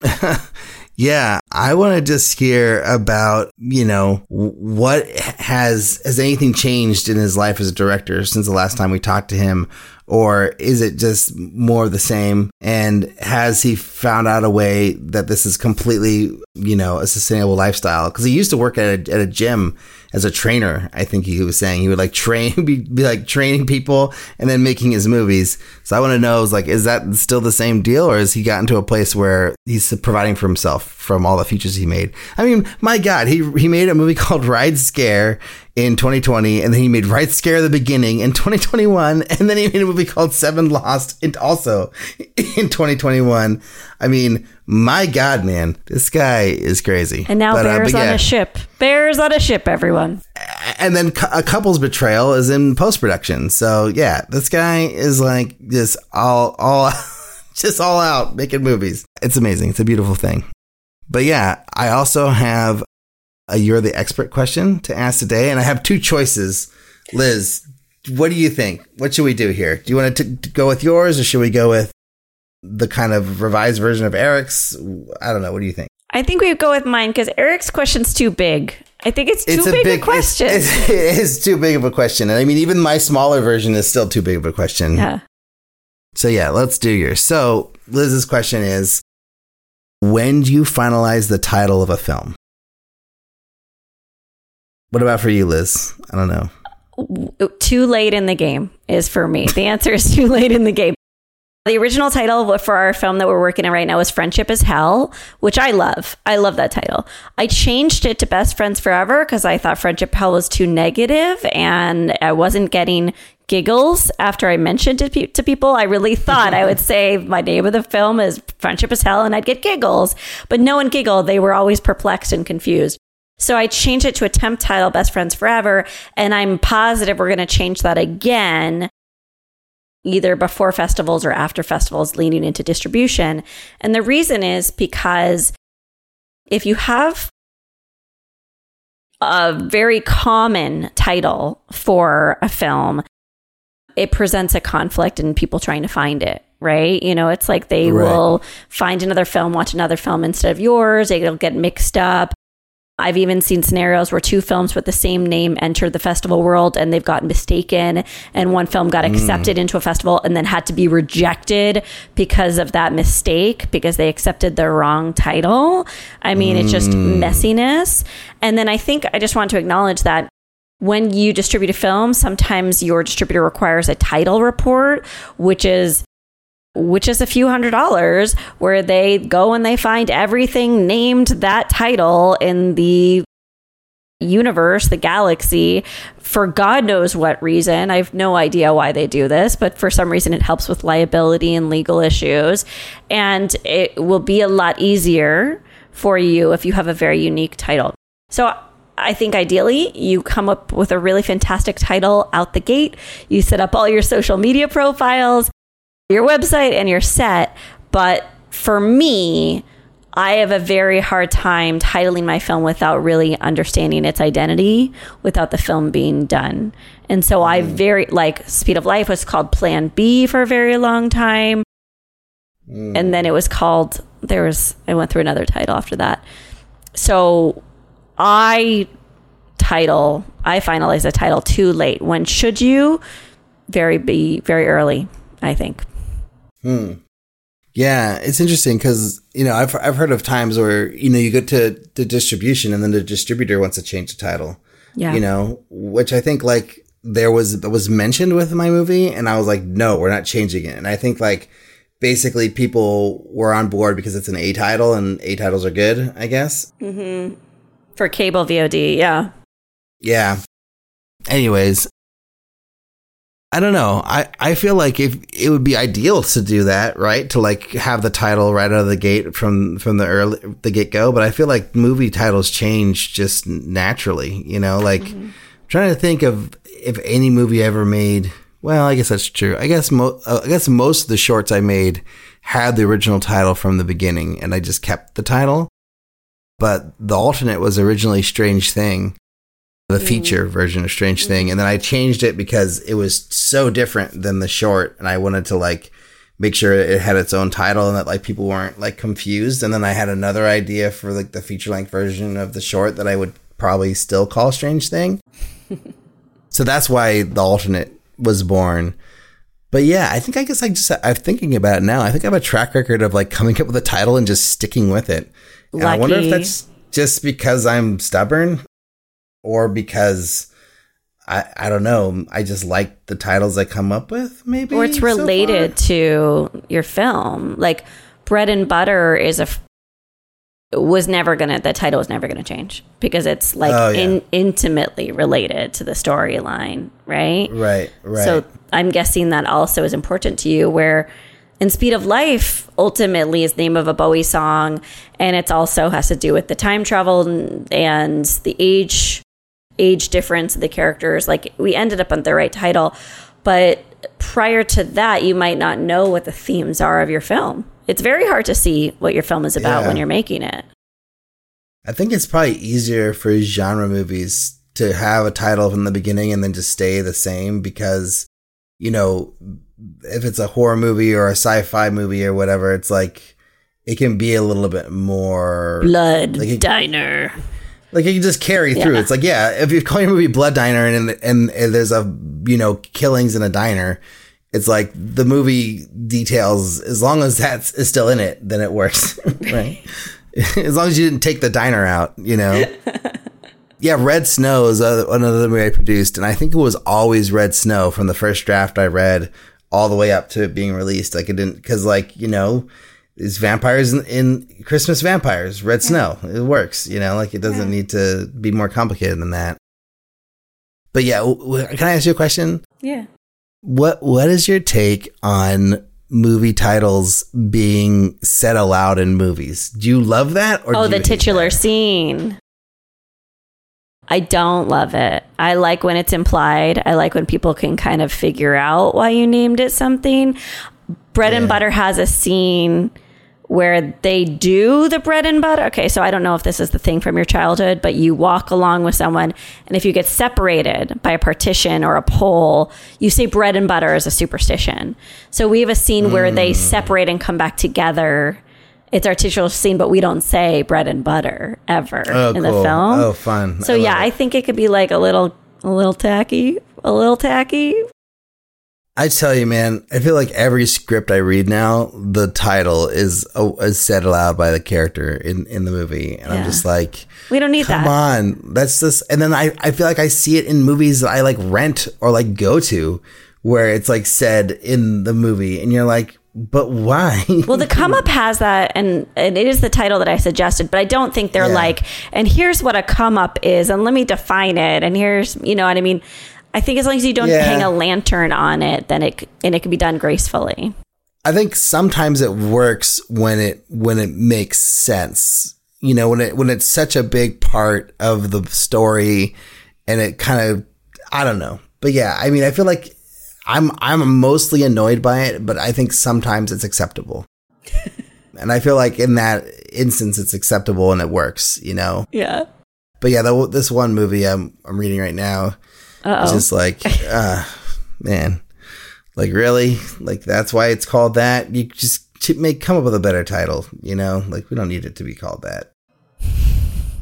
Yeah, I want to just hear about, you know, what has, has anything changed in his life as a director since the last time we talked to him? Or is it just more of the same? And has he found out a way that this is completely, you know, a sustainable lifestyle? Because he used to work at a, at a gym as a trainer. I think he was saying he would like train, be, be like training people and then making his movies. So I want to know, is like, is that still the same deal, or has he gotten to a place where he's providing for himself from all the features he made? I mean, my God, he he made a movie called Ride Scare in twenty twenty, and then he made Ride Scare the Beginning in twenty twenty-one, and then he made a movie called Seven Lost in, also in twenty twenty-one. I mean, my God, man, this guy is crazy. And now but, Bears uh, on yeah. a Ship. Bears on a Ship, everyone. And then a couple's betrayal is in post-production. So yeah, this guy is like just all, all, just all out making movies. It's amazing. It's a beautiful thing. But yeah, I also have a You're the Expert question to ask today. And I have two choices. Liz, what do you think? What should we do here? Do you want to, t- to go with yours, or should we go with the kind of revised version of Eric's? I don't know. What do you think? I think we would go with mine because Eric's question's too big. I think it's too it's a big, big a question. It's, it's, it is too big of a question. And I mean, even my smaller version is still too big of a question. Yeah. So yeah, let's do yours. So Liz's question is, when do you finalize the title of a film? What about for you, Liz? I don't know. Too late in the game is for me. The answer is too late in the game. The original title for our film that we're working on right now is Friendship is Hell, which I love. I love that title. I changed it to Best Friends Forever because I thought Friendship Hell was too negative and I wasn't getting giggles after I mentioned it pe- to people. I really thought I would say my name of the film is Friendship is Hell and I'd get giggles, but no one giggled. They were always perplexed and confused. So I changed it to a temp title, Best Friends Forever, and I'm positive we're going to change that again, either before festivals or after festivals leading into distribution. And the reason is because if you have a very common title for a film, it presents a conflict in people trying to find it, right? You know, it's like they Right. will find another film, watch another film instead of yours. It'll get mixed up. I've even seen scenarios where two films with the same name entered the festival world and they've gotten mistaken, and one film got accepted mm. into a festival and then had to be rejected because of that mistake, because they accepted the wrong title. I mean, mm. it's just messiness. And then I think I just want to acknowledge that when you distribute a film, sometimes your distributor requires a title report, which is which is a few hundred dollars, where they go and they find everything named that title in the universe, the galaxy, for God knows what reason. I have no idea why they do this, but for some reason it helps with liability and legal issues. And it will be a lot easier for you if you have a very unique title. So I think ideally you come up with a really fantastic title out the gate. You set up all your social media profiles, your website, and you're set. But for me, I have a very hard time titling my film without really understanding its identity, without the film being done. And so I very, like Speed of Life was called Plan B for a very long time. Mm. And then it was called, there was, I went through another title after that. So I title, I finalize the title too late. When should you very be very early, I think. Hmm. Yeah, it's interesting because, you know, I've I've heard of times where, you know, you get to the distribution and then the distributor wants to change the title. Yeah. You know, which I think like there was was mentioned with my movie, and I was like, no, we're not changing it. And I think like basically people were on board because it's an A title and A titles are good, I guess. Mm-hmm. For cable V O D, yeah. Yeah. Anyways, I don't know. I, I feel like if it would be ideal to do that, right? To like have the title right out of the gate from, from the early, the get go. But I feel like movie titles change just naturally, you know, like mm-hmm. I'm trying to think of if any movie ever made. Well, I guess that's true. I guess mo- uh, I guess most of the shorts I made had the original title from the beginning and I just kept the title. But the alternate was originally Strange Thing. The feature mm-hmm. version of Strange Thing. And then I changed it because it was so different than the short. And I wanted to like make sure it had its own title and that like people weren't like confused. And then I had another idea for like the feature length version of the short that I would probably still call Strange Thing. So that's why the alternate was born. But yeah, I think I guess I just, I'm thinking about it now. I think I have a track record of like coming up with a title and just sticking with it. And I wonder if that's just because I'm stubborn. Or because, I I don't know, I just like the titles I come up with, maybe? Or it's related so to your film. Like, Bread and Butter is a, was never going to, the title was never going to change. Because it's, like, oh, yeah. in, intimately related to the storyline, right? Right, right. So I'm guessing that also is important to you, where in Speed of Life, ultimately, is the name of a Bowie song. And it also has to do with the time travel and, and the age age difference of the characters. Like, we ended up on the right title, but prior to that you might not know what the themes are of your film. It's very hard to see what your film is about yeah. when you're making it. I think it's probably easier for genre movies to have a title from the beginning and then just stay the same because, you know, if it's a horror movie or a sci-fi movie or whatever, it's like it can be a little bit more Blood like it, Diner. Like, you can just carry through. Yeah. It's like, yeah, if you call your movie Blood Diner and, and and there's a, you know, killings in a diner, it's like the movie details, as long as that is still in it, then it works, right? As long as you didn't take the diner out, you know? Yeah, Red Snow is another movie I produced, and I think it was always Red Snow from the first draft I read all the way up to it being released. Like, it didn't, because, like, you know, it's vampires in, in Christmas vampires, Red Snow. It works, you know, like it doesn't yeah. need to be more complicated than that. But yeah, w- can I ask you a question? Yeah. What What is your take on movie titles being said aloud in movies? Do you love that? Or oh, do the you titular scene. I don't love it. I like when it's implied. I like when people can kind of figure out why you named it something. Bread yeah. and Butter has a scene where they do the bread and butter. Okay, so I don't know if this is the thing from your childhood, but you walk along with someone, and if you get separated by a partition or a pole, you say bread and butter as a superstition. So we have a scene mm. where they separate and come back together. It's our titular scene, but we don't say bread and butter ever oh, in cool. the film. Oh, fun. So I yeah, it. I think it could be like a little, a little tacky, a little tacky. I tell you, man, I feel like every script I read now, the title is uh, is said aloud by the character in, in the movie. And yeah. I'm just like, we don't need come that. Come on. That's just, and then I, I feel like I see it in movies that I like rent or like go to where it's like said in the movie and you're like, but why? Well, the Come Up has that, and, and it is the title that I suggested, but I don't think they're yeah. like, and here's what a come up is, and let me define it, and here's, you know what I mean? I think as long as you don't yeah. hang a lantern on it, then it and it can be done gracefully. I think sometimes it works when it when it makes sense. You know, when it when it's such a big part of the story, and it kind of, I don't know. But yeah, I mean, I feel like I'm I'm mostly annoyed by it, but I think sometimes it's acceptable. And I feel like in that instance, it's acceptable and it works. You know. Yeah. But yeah, the, this one movie I'm I'm reading right now. Uh-oh. It's just like, uh, man, like really, like that's why it's called that. You just make come up with a better title, you know. Like we don't need it to be called that.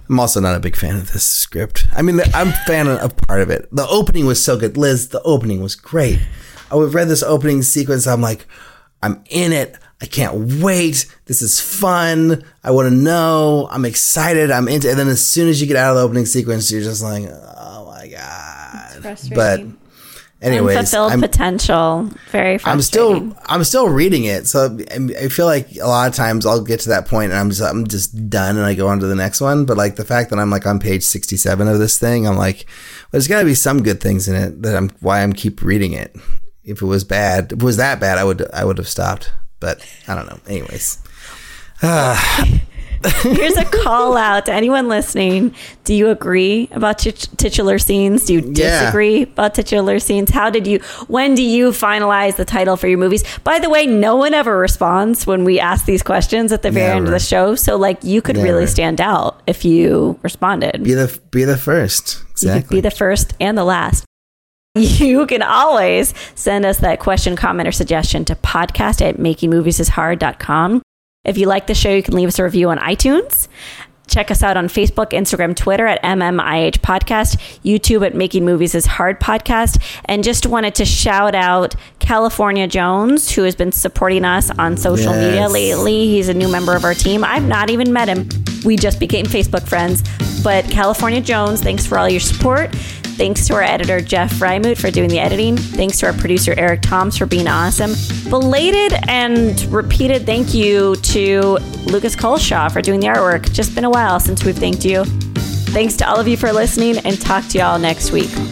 I'm also not a big fan of this script. I mean, I'm a fan of part of it. The opening was so good. Liz, the opening was great. I read this opening sequence. I'm like, I'm in it. I can't wait. This is fun. I want to know. I'm excited. I'm into it. And then as soon as you get out of the opening sequence, you're just like, oh my God. It's frustrating. But anyways, unfulfilled I'm, potential. Very frustrating. I'm still, I'm still reading it. So I feel like a lot of times I'll get to that point and I'm just, I'm just done and I go on to the next one. But like the fact that I'm like on page sixty-seven of this thing, I'm like, well, there's got to be some good things in it that I'm, why I'm keep reading it. If it was bad, if it was that bad, I would, I would have stopped. But I don't know. Anyways. Uh. Here's a call out to anyone listening. Do you agree about t- titular scenes? Do you disagree yeah. about titular scenes? How did you, when do you finalize the title for your movies? By the way, no one ever responds when we ask these questions at the very Never. end of the show. So like you could Never. really stand out if you responded. Be the, be the first. Exactly. You could be the first and the last. You can always send us that question, comment, or suggestion to podcast at making movies is hard dot com. If you like the show, you can leave us a review on iTunes. Check us out on Facebook, Instagram, Twitter at M M I H Podcast, YouTube at Making Movies is Hard Podcast. And just wanted to shout out California Jones, who has been supporting us on social yes. media lately. He's a new member of our team. I've not even met him. We just became Facebook friends. But California Jones, thanks for all your support. Thanks to our editor, Jeff Freimuth, for doing the editing. Thanks to our producer, Eric Toms, for being awesome. Belated and repeated thank you to Lucas Colshaw for doing the artwork. Just been a while since we've thanked you. Thanks to all of you for listening, and talk to y'all next week.